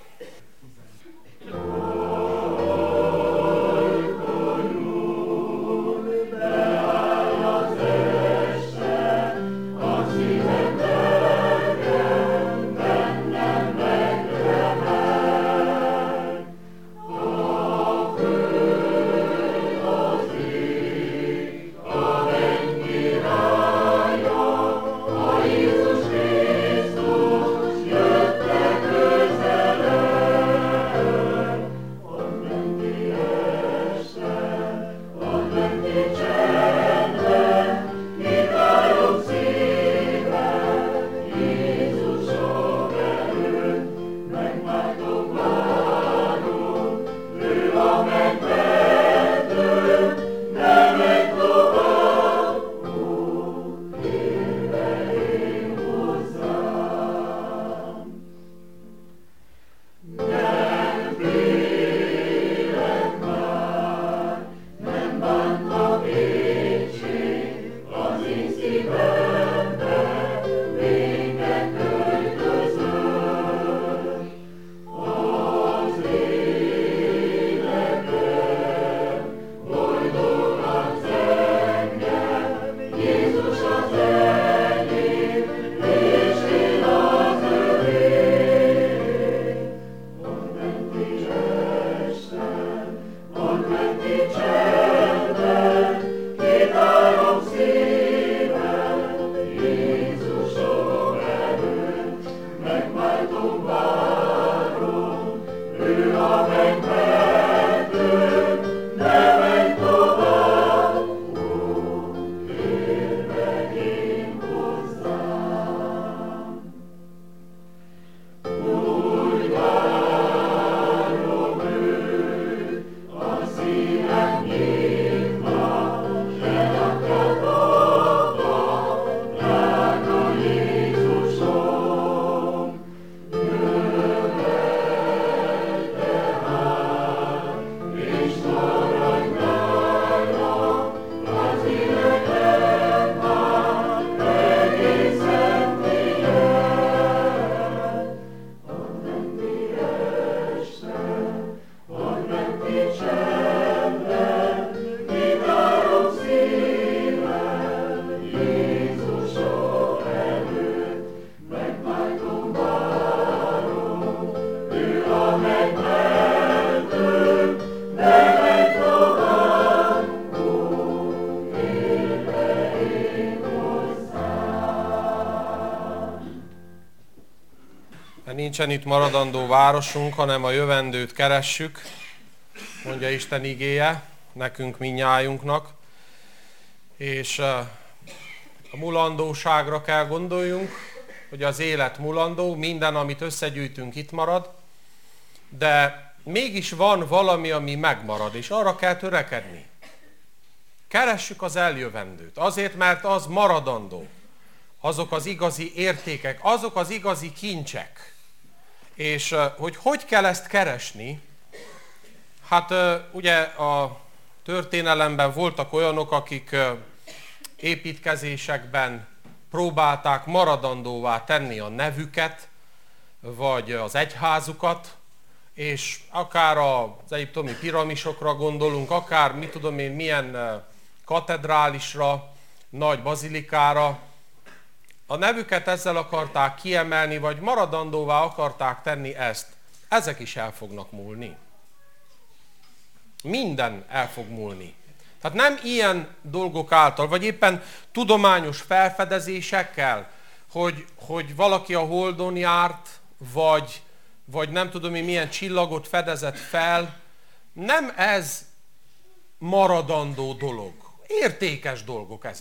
Nincsen itt maradandó városunk, hanem a jövendőt keressük, mondja Isten igéje, nekünk mindnyájunknak. És a mulandóságra kell gondoljunk, hogy az élet mulandó, minden, amit összegyűjtünk, itt marad, de mégis van valami, ami megmarad, és arra kell törekedni. Keressük az eljövendőt, azért, mert az maradandó. Azok az igazi értékek, azok az igazi kincsek. És hogy kell ezt keresni? Hát ugye a történelemben voltak olyanok, akik építkezésekben próbálták maradandóvá tenni a nevüket, vagy az egyházukat, és akár az egyiptomi piramisokra gondolunk, akár mit tudom én milyen katedrálisra, nagy bazilikára, a nevüket ezzel akarták kiemelni, vagy maradandóvá akarták tenni ezt. Ezek is el fognak múlni. Minden el fog múlni. Tehát nem ilyen dolgok által, vagy éppen tudományos felfedezésekkel, hogy valaki a Holdon járt, vagy nem tudom én milyen csillagot fedezett fel. Nem ez maradandó dolog. Értékes dolgok ezek.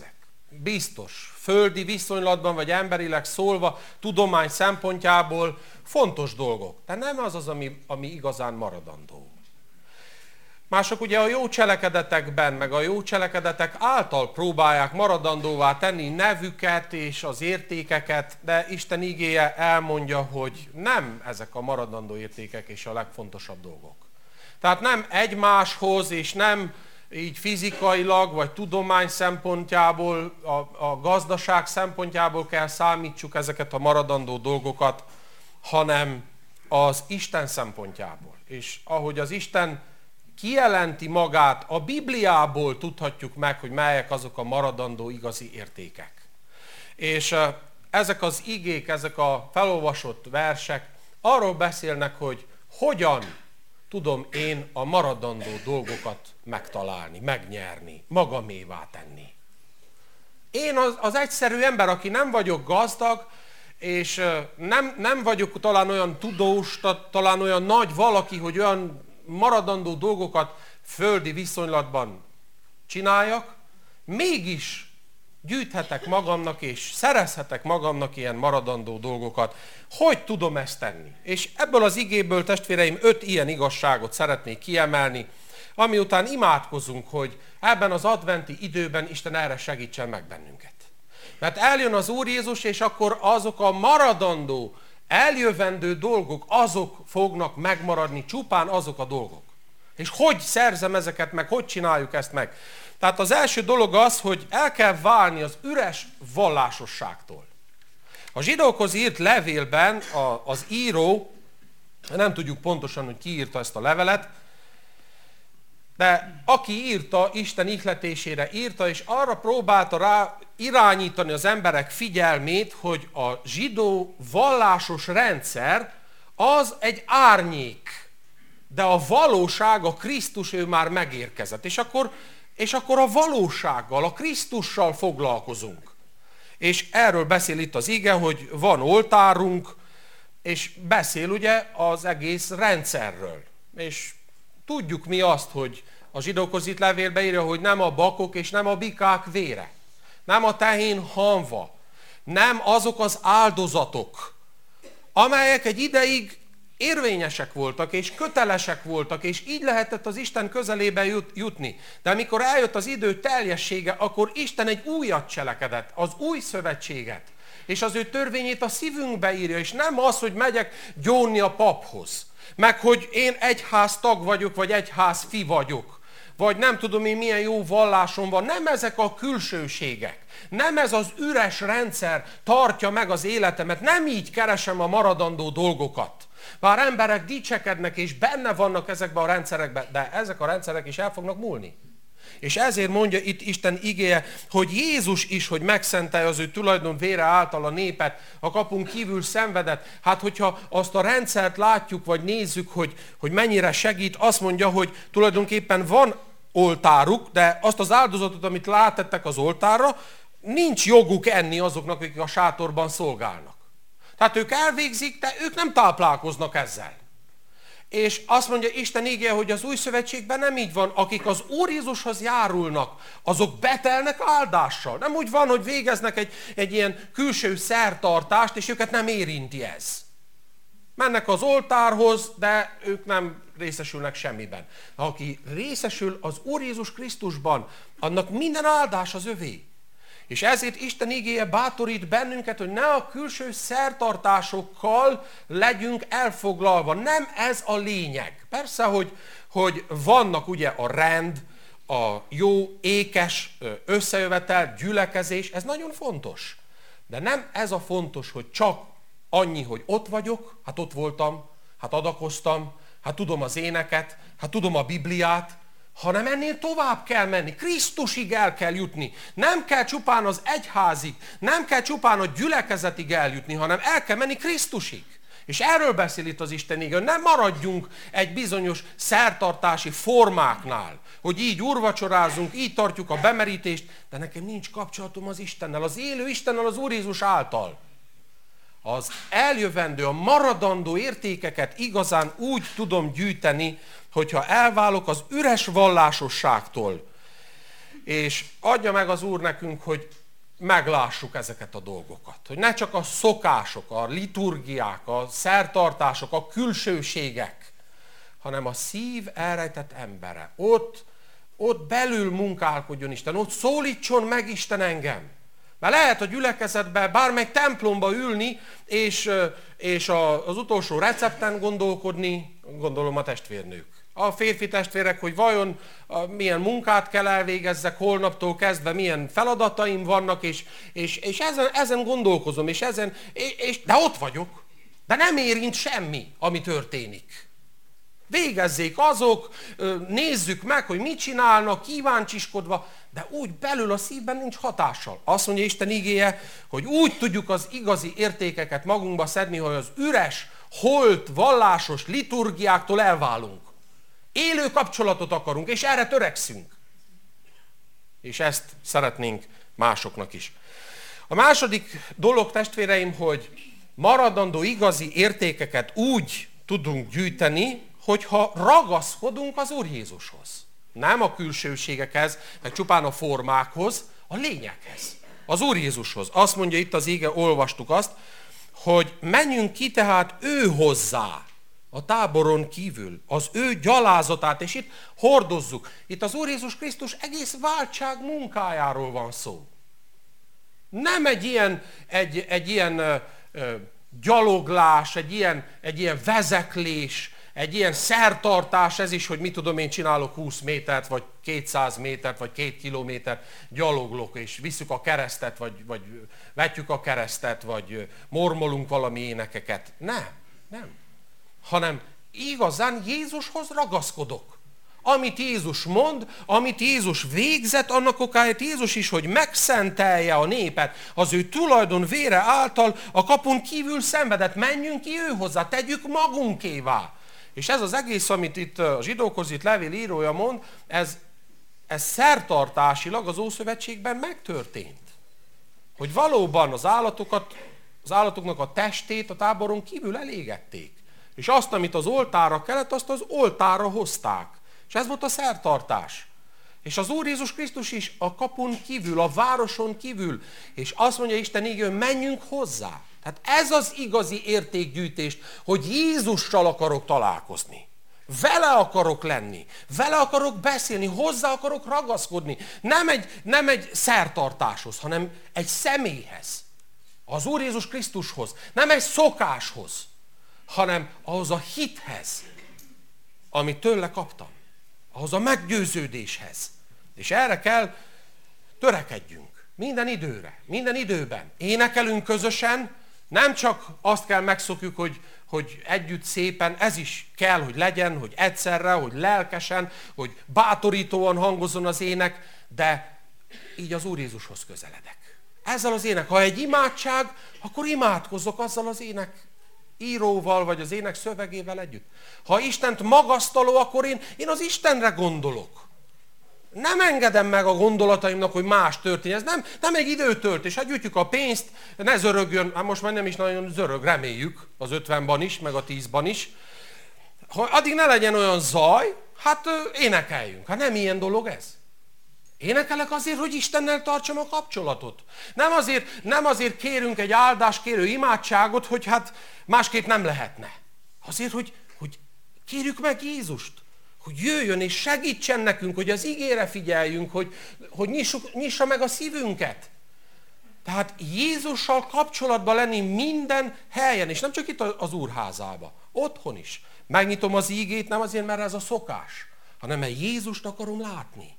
biztos, földi viszonylatban, vagy emberileg szólva, tudomány szempontjából fontos dolgok, de nem az, ami igazán maradandó. Mások ugye a jó cselekedetekben, meg a jó cselekedetek által próbálják maradandóvá tenni nevüket és az értékeket, de Isten igéje elmondja, hogy nem ezek a maradandó értékek és a legfontosabb dolgok. Tehát nem egymáshoz, és nem így fizikailag, vagy tudomány szempontjából, a gazdaság szempontjából kell számítsuk ezeket a maradandó dolgokat, hanem az Isten szempontjából. És ahogy az Isten kijelenti magát, a Bibliából tudhatjuk meg, hogy melyek azok a maradandó igazi értékek. És ezek az igék, ezek a felolvasott versek arról beszélnek, hogy hogyan tudom én a maradandó dolgokat megtalálni, megnyerni, magamévá tenni. Én az egyszerű ember, aki nem vagyok gazdag, és nem vagyok talán olyan tudós, talán olyan nagy valaki, hogy olyan maradandó dolgokat földi viszonylatban csináljak, mégis gyűjthetek magamnak, és szerezhetek magamnak ilyen maradandó dolgokat. Hogy tudom ezt tenni? És ebből az igéből, testvéreim, 5 ilyen igazságot szeretnék kiemelni, ami után imádkozunk, hogy ebben az adventi időben Isten erre segítsen meg bennünket. Mert eljön az Úr Jézus, és akkor azok a maradandó, eljövendő dolgok, azok fognak megmaradni, csupán azok a dolgok. És hogy szerzem ezeket meg, hogy csináljuk ezt meg? Tehát az első dolog az, hogy el kell válni az üres vallásosságtól. A zsidókhoz írt levélben az író, nem tudjuk pontosan, hogy ki írta ezt a levelet, de aki írta, Isten ihletésére írta, és arra próbálta rá irányítani az emberek figyelmét, hogy a zsidó vallásos rendszer az egy árnyék, de a valóság, a Krisztus, ő már megérkezett. És akkor a valósággal, a Krisztussal foglalkozunk. És erről beszél itt az ige, hogy van oltárunk, és beszél ugye az egész rendszerről. És tudjuk mi azt, hogy a zsidókhoz itt levélbe írja, hogy nem a bakok és nem a bikák vére, nem a tehén hamva, nem azok az áldozatok, amelyek egy ideig érvényesek voltak és kötelesek voltak, és így lehetett az Isten közelébe jutni. De amikor eljött az idő teljessége, akkor Isten egy újat cselekedett, az új szövetséget, és az ő törvényét a szívünkbe írja, és nem az, hogy megyek gyónni a paphoz, meg hogy én egyház tag vagyok, vagy egyház fi vagyok, vagy nem tudom én milyen jó vallásom van, nem ezek a külsőségek, nem ez az üres rendszer tartja meg az életemet, nem így keresem a maradandó dolgokat. Bár emberek dicsekednek és benne vannak ezekben a rendszerekben, de ezek a rendszerek is el fognak múlni. És ezért mondja itt Isten igéje, hogy Jézus is, hogy megszentelje az ő tulajdon vére által a népet, a kapunk kívül szenvedett. Hát hogyha azt a rendszert látjuk, vagy nézzük, hogy mennyire segít, azt mondja, hogy tulajdonképpen van oltáruk, de azt az áldozatot, amit látettek az oltárra, nincs joguk enni azoknak, akik a sátorban szolgálnak. Tehát ők elvégzik, de ők nem táplálkoznak ezzel. És azt mondja Isten igéje, hogy az új szövetségben nem így van, akik az Úr Jézushoz járulnak, azok betelnek áldással. Nem úgy van, hogy végeznek egy ilyen külső szertartást, és őket nem érinti ez. Mennek az oltárhoz, de ők nem részesülnek semmiben. Aki részesül az Úr Jézus Krisztusban, annak minden áldás az övé. És ezért Isten igéje bátorít bennünket, hogy ne a külső szertartásokkal legyünk elfoglalva. Nem ez a lényeg. Persze, hogy vannak ugye a rend, a jó, ékes összejövetel, gyülekezés, ez nagyon fontos. De nem ez a fontos, hogy csak annyi, hogy ott vagyok, hát ott voltam, hát adakoztam, hát tudom az éneket, hát tudom a Bibliát, hanem ennél tovább kell menni, Krisztusig el kell jutni. Nem kell csupán az egyházig, nem kell csupán a gyülekezetig eljutni, hanem el kell menni Krisztusig. És erről beszél itt az Isten igéje, hogy nem maradjunk egy bizonyos szertartási formáknál, hogy így úrvacsorázunk, így tartjuk a bemerítést, de nekem nincs kapcsolatom az Istennel, az élő Istennel, az Úr Jézus által. Az eljövendő, a maradandó értékeket igazán úgy tudom gyűjteni, hogyha elválok az üres vallásosságtól. És adja meg az Úr nekünk, hogy meglássuk ezeket a dolgokat. Hogy ne csak a szokások, a liturgiák, a szertartások, a külsőségek, hanem a szív elrejtett embere. Ott belül munkálkodjon Isten, ott szólítson meg Isten engem. Mert lehet a gyülekezetben, bármely templomba ülni, és az utolsó recepten gondolkodni, gondolom a testvérnők. A férfi testvérek, hogy vajon milyen munkát kell elvégezzek holnaptól kezdve, milyen feladataim vannak, és ezen gondolkozom, de ott vagyok. De nem érint semmi, ami történik. Végezzék azok, nézzük meg, hogy mit csinálnak, kíváncsiskodva, de úgy belül a szívben nincs hatással. Azt mondja Isten igéje, hogy úgy tudjuk az igazi értékeket magunkba szedni, hogy az üres, holt, vallásos liturgiáktól elválunk. Élő kapcsolatot akarunk, és erre törekszünk. És ezt szeretnénk másoknak is. A második dolog, testvéreim, hogy maradandó igazi értékeket úgy tudunk gyűjteni, hogyha ragaszkodunk az Úr Jézushoz. Nem a külsőségekhez, meg csupán a formákhoz, a lényeghez. Az Úr Jézushoz. Azt mondja itt az ige, olvastuk azt, hogy menjünk ki tehát ő hozzá a táboron kívül, az ő gyalázatát, és itt hordozzuk. Itt az Úr Jézus Krisztus egész váltság munkájáról van szó. Nem egy ilyen gyaloglás, egy ilyen vezeklés, egy ilyen szertartás, ez is, hogy mit tudom én, csinálok 20 métert, vagy 200 métert, vagy 2 kilométert, gyaloglok, és visszük a keresztet, vagy vetjük a keresztet, vagy mormolunk valami énekeket. Nem. Hanem igazán Jézushoz ragaszkodok. Amit Jézus mond, amit Jézus végzett, annak okáért Jézus is, hogy megszentelje a népet, az ő tulajdon vére által a kapun kívül szenvedett. Menjünk ki ő hozzá, tegyük magunkévá. És ez az egész, amit itt a zsidókhoz írt levél írója mond, ez szertartásilag az Ószövetségben megtörtént. Hogy valóban az állatoknak a testét a táboron kívül elégették. És azt, amit az oltárra kellett, azt az oltárra hozták. És ez volt a szertartás. És az Úr Jézus Krisztus is a kapun kívül, a városon kívül. És azt mondja Isten igéje, hogy menjünk hozzá. Tehát ez az igazi értékgyűjtést, hogy Jézussal akarok találkozni. Vele akarok lenni, vele akarok beszélni, hozzá akarok ragaszkodni. Nem egy szertartáshoz, hanem egy személyhez. Az Úr Jézus Krisztushoz. Nem egy szokáshoz, hanem ahhoz a hithez, amit tőle kaptam. Ahhoz a meggyőződéshez. És erre kell törekedjünk. Minden időre, minden időben. Énekelünk közösen, nem csak azt kell megszokjuk, hogy együtt szépen, ez is kell, hogy legyen, hogy egyszerre, hogy lelkesen, hogy bátorítóan hangozzon az ének, de így az Úr Jézushoz közeledek. Ezzel az ének, ha egy imádság, akkor imádkozzok azzal az ének íróval, vagy az ének szövegével együtt. Ha Istent magasztaló, akkor én az Istenre gondolok. Nem engedem meg a gondolataimnak, hogy más történjen. Ez nem egy időtöltés. Hát gyűjtjük a pénzt, ne zörögjön, hát most már nem is nagyon zörög, reméljük, az 50-ban is, meg a 10-ban is. Ha addig ne legyen olyan zaj, hát énekeljünk. Hát nem ilyen dolog ez. Énekelek azért, hogy Istennel tartsam a kapcsolatot. Nem azért kérünk egy áldáskérő imádságot, hogy hát másképp nem lehetne. Azért, hogy kérjük meg Jézust, hogy jöjjön és segítsen nekünk, hogy az igére figyeljünk, hogy nyissa meg a szívünket. Tehát Jézussal kapcsolatban lenni minden helyen, és nem csak itt az úrházába, otthon is. Megnyitom az igét nem azért, mert ez a szokás, hanem mert Jézust akarom látni.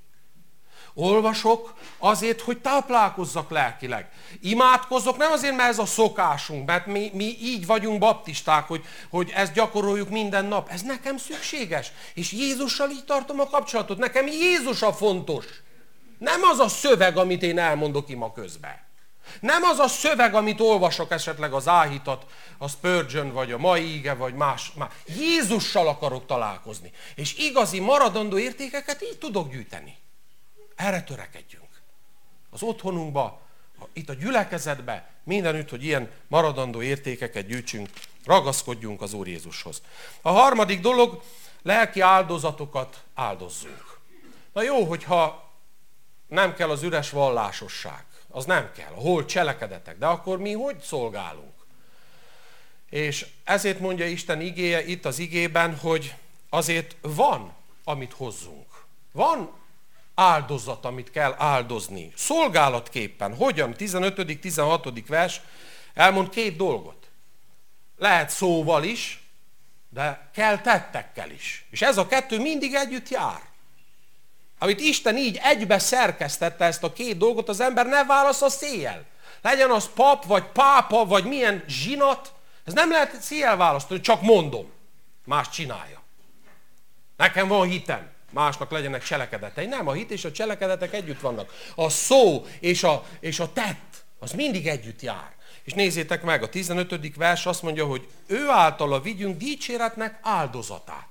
Olvasok azért, hogy táplálkozzak lelkileg. Imádkozzok nem azért, mert ez a szokásunk, mert mi így vagyunk baptisták, hogy ezt gyakoroljuk minden nap. Ez nekem szükséges. És Jézussal így tartom a kapcsolatot. Nekem Jézus a fontos. Nem az a szöveg, amit én elmondok ima közben. Nem az a szöveg, amit olvasok esetleg az áhítat, a Spurgeon, vagy a mai ige, vagy más. Jézussal akarok találkozni. És igazi maradandó értékeket így tudok gyűjteni. Erre törekedjünk. Az otthonunkba, itt a gyülekezetbe, mindenütt, hogy ilyen maradandó értékeket gyűjtsünk, ragaszkodjunk az Úr Jézushoz. A harmadik dolog, lelki áldozatokat áldozzunk. Na jó, hogyha nem kell az üres vallásosság. az nem kell, a holt cselekedetek, de akkor mi hogy szolgálunk? És ezért mondja Isten igéje itt az igében, hogy azért van, amit hozzunk. Van áldozat, amit kell áldozni. Szolgálatképpen. Hogyan? 15., 16. vers elmond 2 dolgot. Lehet szóval is, de kell tettekkel is. És ez a 2 mindig együtt jár. Amit Isten így egybe szerkesztette ezt a 2 dolgot, az ember ne válasz a széjjel. Legyen az pap, vagy pápa, vagy milyen zsinat, ez nem lehet széjjel választani, csak mondom. Más csinálja. Nekem van hitem, másnak legyenek cselekedetei. Nem, a hit és a cselekedetek együtt vannak. A szó és a tett, az mindig együtt jár. És nézzétek meg, a 15. vers azt mondja, hogy ő általa vigyünk dicséretnek áldozatát.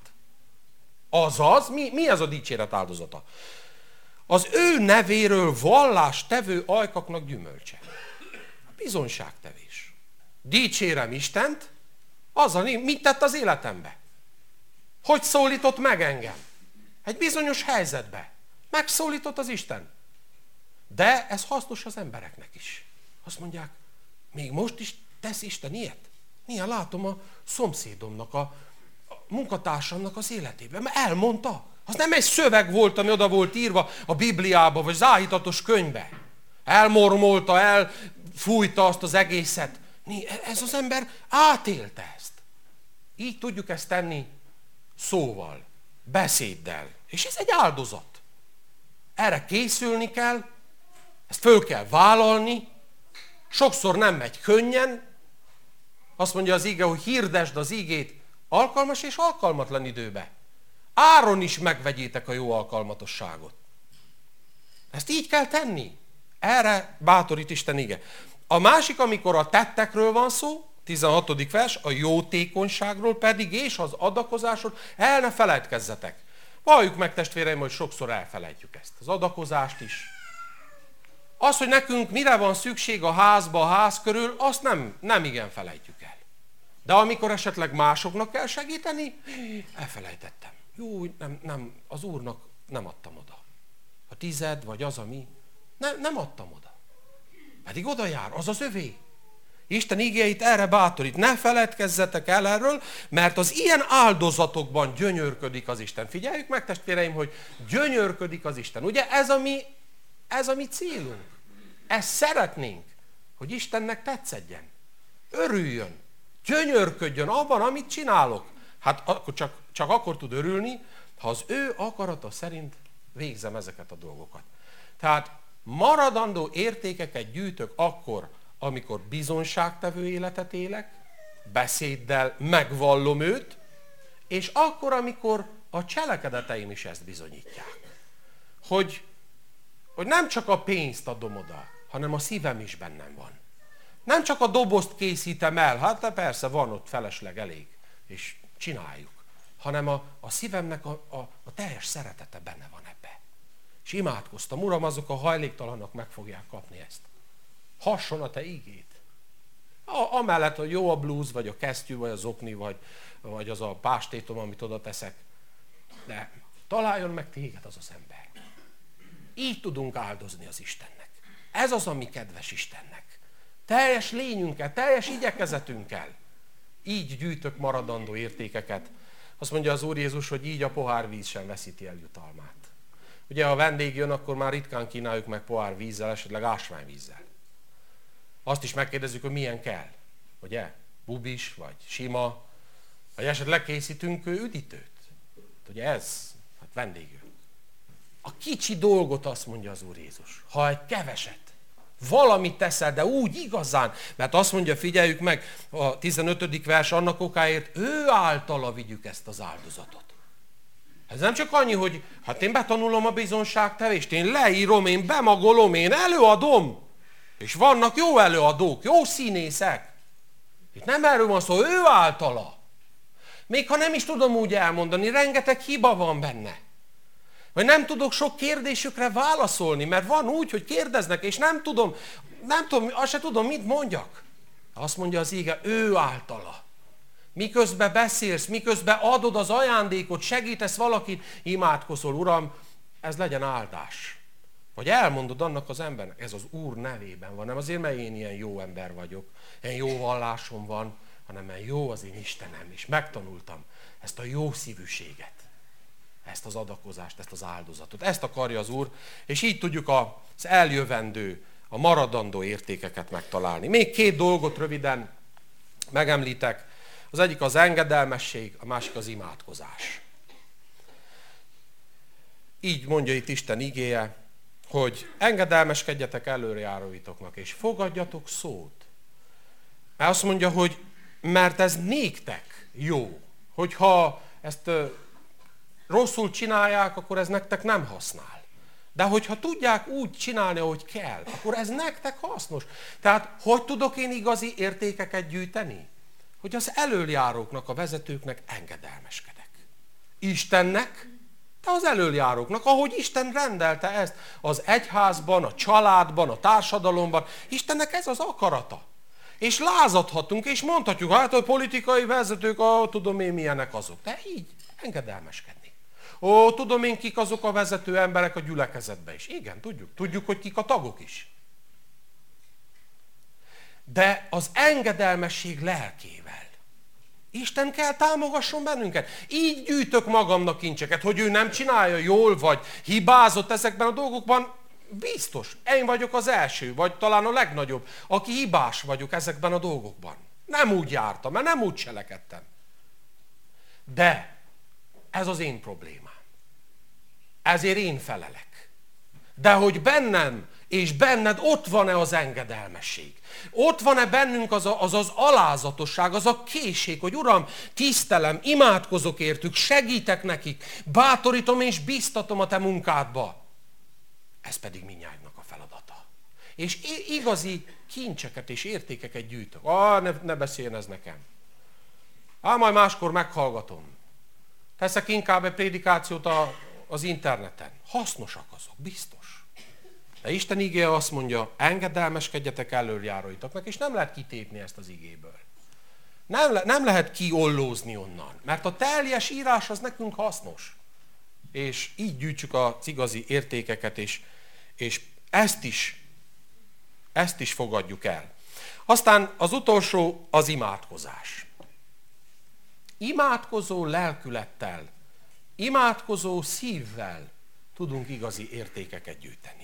Azaz, mi ez a dicséret áldozata? Az ő nevéről vallást tevő ajkaknak gyümölcse. A bizonyságtevés. Dicsérem Istent, mit tett az életembe? Hogy szólított meg engem? Egy bizonyos helyzetbe. Megszólított az Isten. De ez hasznos az embereknek is. Azt mondják, még most is tesz Isten ilyet? Néha látom a szomszédomnak, a munkatársamnak az életében, mert elmondta. Az nem egy szöveg volt, ami oda volt írva a Bibliába, vagy az áhítatos könyvbe. Elmormolta, elfújta azt az egészet. Ez az ember átélte ezt. Így tudjuk ezt tenni szóval, beszéddel. És ez egy áldozat. Erre készülni kell, ezt föl kell vállalni, sokszor nem megy könnyen. Azt mondja az ige, hogy hirdesd az igét alkalmas és alkalmatlan időbe. Áron is megvegyétek a jó alkalmatosságot. Ezt így kell tenni. Erre bátorít Isten ige. A másik, amikor a tettekről van szó, 16. vers, a jótékonyságról pedig és az adakozásról el ne feledkezzetek. Valljuk meg, testvéreim, hogy sokszor elfelejtjük ezt. Az adakozást is. Az, hogy nekünk mire van szükség a házba, a ház körül, azt nem igen felejtjük el. De amikor esetleg másoknak kell segíteni, elfelejtettem. Jó, nem, az Úrnak nem adtam oda. A 10, vagy az, ami, nem adtam oda. Pedig oda jár, az az övé. Isten igéit erre bátorít. Ne feledkezzetek el erről, mert az ilyen áldozatokban gyönyörködik az Isten. Figyeljük meg, testvéreim, hogy gyönyörködik az Isten. Ugye ez a mi célunk. Ezt szeretnénk, hogy Istennek tetszedjen. Örüljön. Gyönyörködjön abban, amit csinálok. Hát akkor csak akkor tud örülni, ha az ő akarata szerint végzem ezeket a dolgokat. Tehát maradandó értékeket gyűjtök akkor, amikor bizonyságtevő életet élek, beszéddel megvallom őt, és akkor, amikor a cselekedeteim is ezt bizonyítják. Hogy nem csak a pénzt adom oda, hanem a szívem is bennem van. Nem csak a dobozt készítem el, hát de persze van ott felesleg elég, és csináljuk, hanem a szívemnek a teljes szeretete benne van ebbe. És imádkoztam, Uram, azok a hajléktalanok meg fogják kapni ezt. Hasson a te ígét. Amellett, hogy jó a blúz, vagy a kesztyű, vagy az okni, vagy az a pástétom, amit oda teszek. De találjon meg téged az az ember. Így tudunk áldozni az Istennek. Ez az, ami kedves Istennek. Teljes lényünkkel, teljes igyekezetünkkel. Így gyűjtök maradandó értékeket. Azt mondja az Úr Jézus, hogy így a pohárvíz sem veszíti el jutalmát. Ugye, ha vendég jön, akkor már ritkán kínáljuk meg pohárvízzel, esetleg ásványvízzel. Azt is megkérdezzük, hogy milyen kell. Ugye? Bubis, vagy sima, vagy esetleg készítünk üdítőt. Ugye ez? Hát vendég jön. A kicsi dolgot azt mondja az Úr Jézus. Ha egy keveset, valamit teszel, de úgy igazán, mert azt mondja, figyeljük meg, a 15. vers annak okáért, ő általa vigyük ezt az áldozatot. Ez nem csak annyi, hogy hát én betanulom a bizonyságtevést, én leírom, én bemagolom, én előadom. És vannak jó előadók, jó színészek. Itt nem erről van szó, ő általa. Még ha nem is tudom úgy elmondani, rengeteg hiba van benne. Vagy nem tudok sok kérdésükre válaszolni, mert van úgy, hogy kérdeznek, és nem tudom, azt se tudom, mit mondjak. Azt mondja az íge, ő általa. Miközben beszélsz, miközben adod az ajándékot, segítesz valakit, imádkozol, Uram, ez legyen áldás. hogy elmondod annak az embernek, ez az Úr nevében van, nem azért, mert én ilyen jó ember vagyok, ilyen jó vallásom van, hanem mert jó az én Istenem, és megtanultam ezt a jó szívűséget, ezt az adakozást, ezt az áldozatot. Ezt akarja az Úr, és így tudjuk az eljövendő, a maradandó értékeket megtalálni. Még 2 dolgot röviden megemlítek. Az egyik az engedelmesség, a másik az imádkozás. Így mondja itt Isten igéje, hogy engedelmeskedjetek előrejáróitoknak, és fogadjatok szót. Mert azt mondja, hogy mert ez néktek jó. Hogyha ezt rosszul csinálják, akkor ez nektek nem használ. De hogyha tudják úgy csinálni, ahogy kell, akkor ez nektek hasznos. Tehát, hogy tudok én igazi értékeket gyűjteni? Hogy az elöljáróknak, a vezetőknek engedelmeskedek. Istennek, de az elöljáróknak, ahogy Isten rendelte ezt az egyházban, a családban, a társadalomban. Istennek ez az akarata. És lázadhatunk, és mondhatjuk, hát a politikai vezetők, tudom én milyenek azok. De így engedelmeskedni. Tudom én, kik azok a vezető emberek a gyülekezetben is. Igen, tudjuk. Tudjuk, hogy kik a tagok is. De az engedelmesség lelkével. Isten kell támogasson bennünket. Így gyűjtök magamnak kincseket, hogy ő nem csinálja jól, vagy hibázott ezekben a dolgokban. Biztos, én vagyok az első, vagy talán a legnagyobb, aki hibás vagyok ezekben a dolgokban. Nem úgy jártam, mert nem úgy cselekedtem. De ez az én problémám. Ezért én felelek. De hogy bennem és benned ott van-e az engedelmesség? Ott van-e bennünk az alázatosság, az a készség, hogy Uram, tisztelem, imádkozok értük, segítek nekik, bátorítom és biztatom a te munkádba. Ez pedig mindnyájunknak a feladata. És igazi kincseket és értékeket gyűjtök. Ne beszéljen ez nekem. Majd máskor meghallgatom. Teszek inkább egy prédikációt az interneten. Hasznosak azok, biztos. De Isten igéje azt mondja, engedelmeskedjetek előjáróitoknak, és nem lehet kitépni ezt az igéből. Nem lehet kiollózni onnan, mert a teljes írás az nekünk hasznos. És így gyűjtsük az igazi értékeket, és ezt is fogadjuk el. Aztán az utolsó az imádkozás. Imádkozó lelkülettel, imádkozó szívvel tudunk igazi értékeket gyűjteni.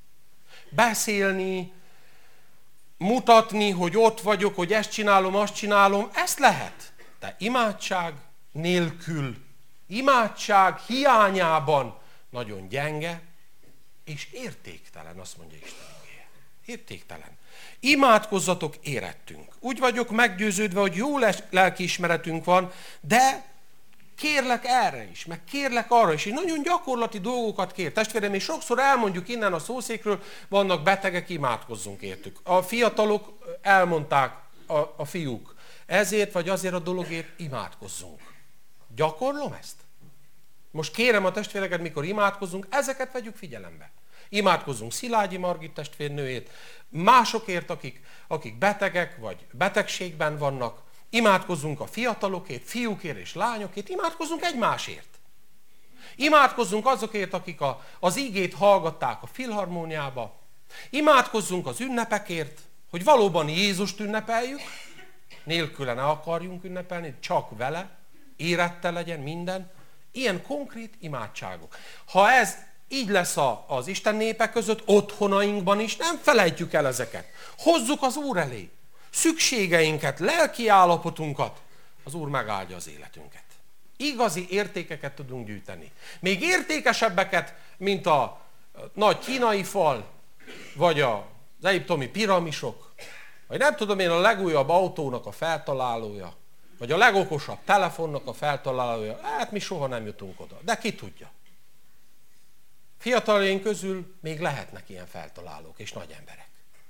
Beszélni, mutatni, hogy ott vagyok, hogy ezt csinálom, azt csinálom, ezt lehet. De imádság nélkül, imádság hiányában nagyon gyenge és értéktelen, azt mondja Isten igéje. Értéktelen. Imádkozzatok érettünk. Úgy vagyok meggyőződve, hogy jó lelkiismeretünk van, de kérlek erre is, meg kérlek arra is, és nagyon gyakorlati dolgokat kér. Testvérem, és sokszor elmondjuk innen a szószékről, vannak betegek, imádkozzunk értük. A fiatalok elmondták, a fiúk, ezért vagy azért a dologért imádkozzunk. Gyakorlom ezt? Most kérem a testvéreket, mikor imádkozunk, ezeket vegyük figyelembe. Imádkozzunk Szilágyi Margit testvérnőjét, másokért, akik betegek vagy betegségben vannak, imádkozzunk a fiatalokért, fiúkért és lányokért, imádkozzunk egymásért. Imádkozzunk azokért, akik az igét hallgatták a filharmóniába, imádkozzunk az ünnepekért, hogy valóban Jézust ünnepeljük, nélküle ne akarjunk ünnepelni, csak vele, érettel legyen minden, ilyen konkrét imádságok. Ha ez így lesz az Isten népe között, otthonainkban is, nem felejtjük el ezeket. Hozzuk az Úr elé. Szükségeinket, lelki állapotunkat, az Úr megáldja az életünket. Igazi értékeket tudunk gyűjteni. Még értékesebbeket, mint a nagy kínai fal, vagy az egyiptomi piramisok, vagy nem tudom én, a legújabb autónak a feltalálója, vagy a legokosabb telefonnak a feltalálója. Hát mi soha nem jutunk oda, de ki tudja. Fiataljaink közül még lehetnek ilyen feltalálók és nagy emberek.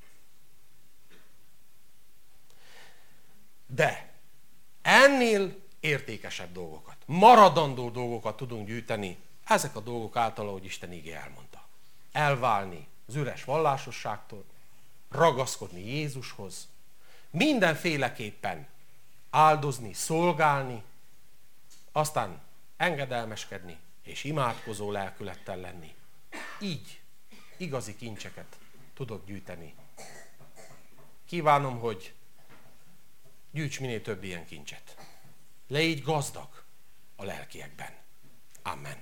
De ennél értékesebb dolgokat, maradandó dolgokat tudunk gyűjteni, ezek a dolgok által, ahogy Isten igé elmondta. Elválni az üres vallásosságtól, ragaszkodni Jézushoz, mindenféleképpen áldozni, szolgálni, aztán engedelmeskedni és imádkozó lelkülettel lenni. Így igazi kincseket tudok gyűjteni. Kívánom, hogy gyűjts minél több ilyen kincset. Légy gazdag a lelkiekben. Amen.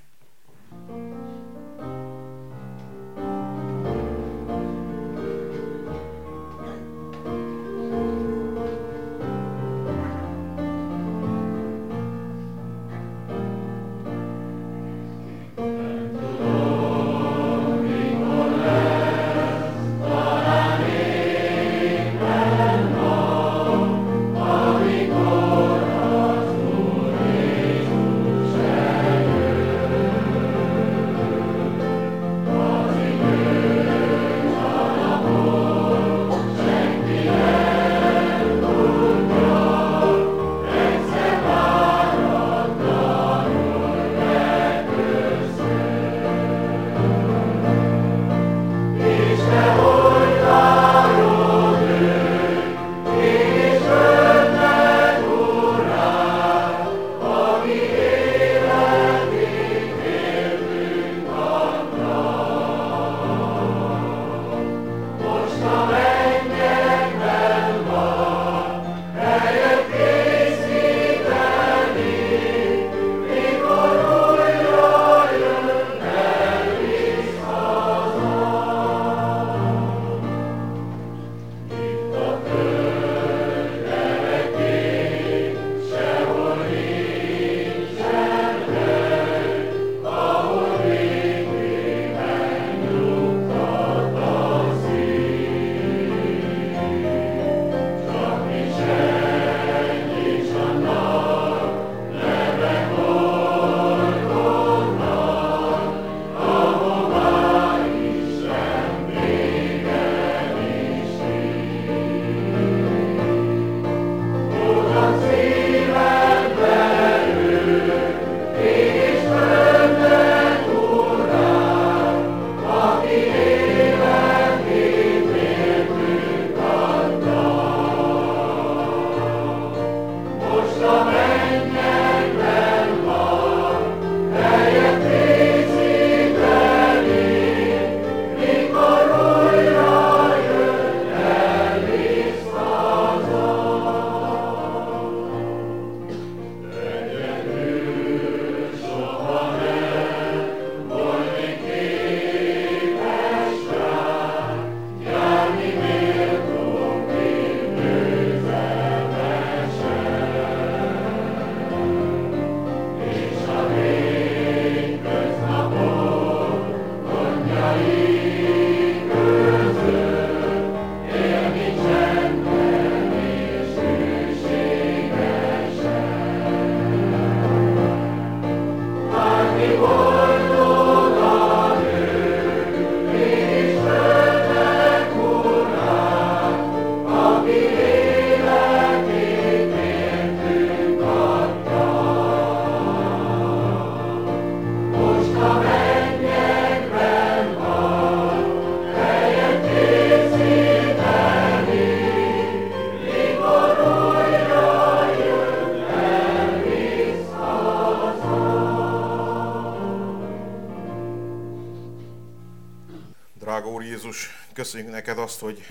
Drága Úr Jézus, köszönjük neked azt, hogy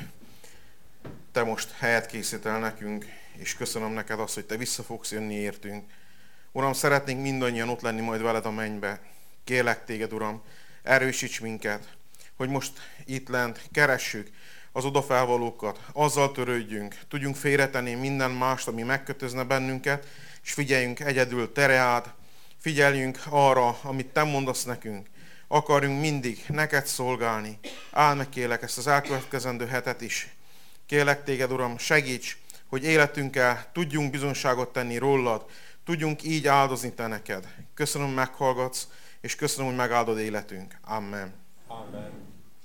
te most helyet készítel nekünk, és köszönöm neked azt, hogy te vissza fogsz jönni értünk. Uram, szeretnénk mindannyian ott lenni majd veled a mennybe. Kérlek téged, Uram, erősíts minket, hogy most itt lent keressük az odafelvalókat, azzal törődjünk, tudjunk félretenni minden mást, ami megkötözne bennünket, és figyeljünk egyedül te reád, figyeljünk arra, amit te mondasz nekünk. Akarjunk mindig neked szolgálni. Áld meg, kérlek, ezt az elkövetkezendő hetet is. Kérlek téged, Uram, segíts, hogy életünkkel tudjunk bizonyságot tenni rólad, tudjunk így áldozni te neked. Köszönöm, meghallgatsz, és köszönöm, hogy megáldod életünk. Amen. Amen.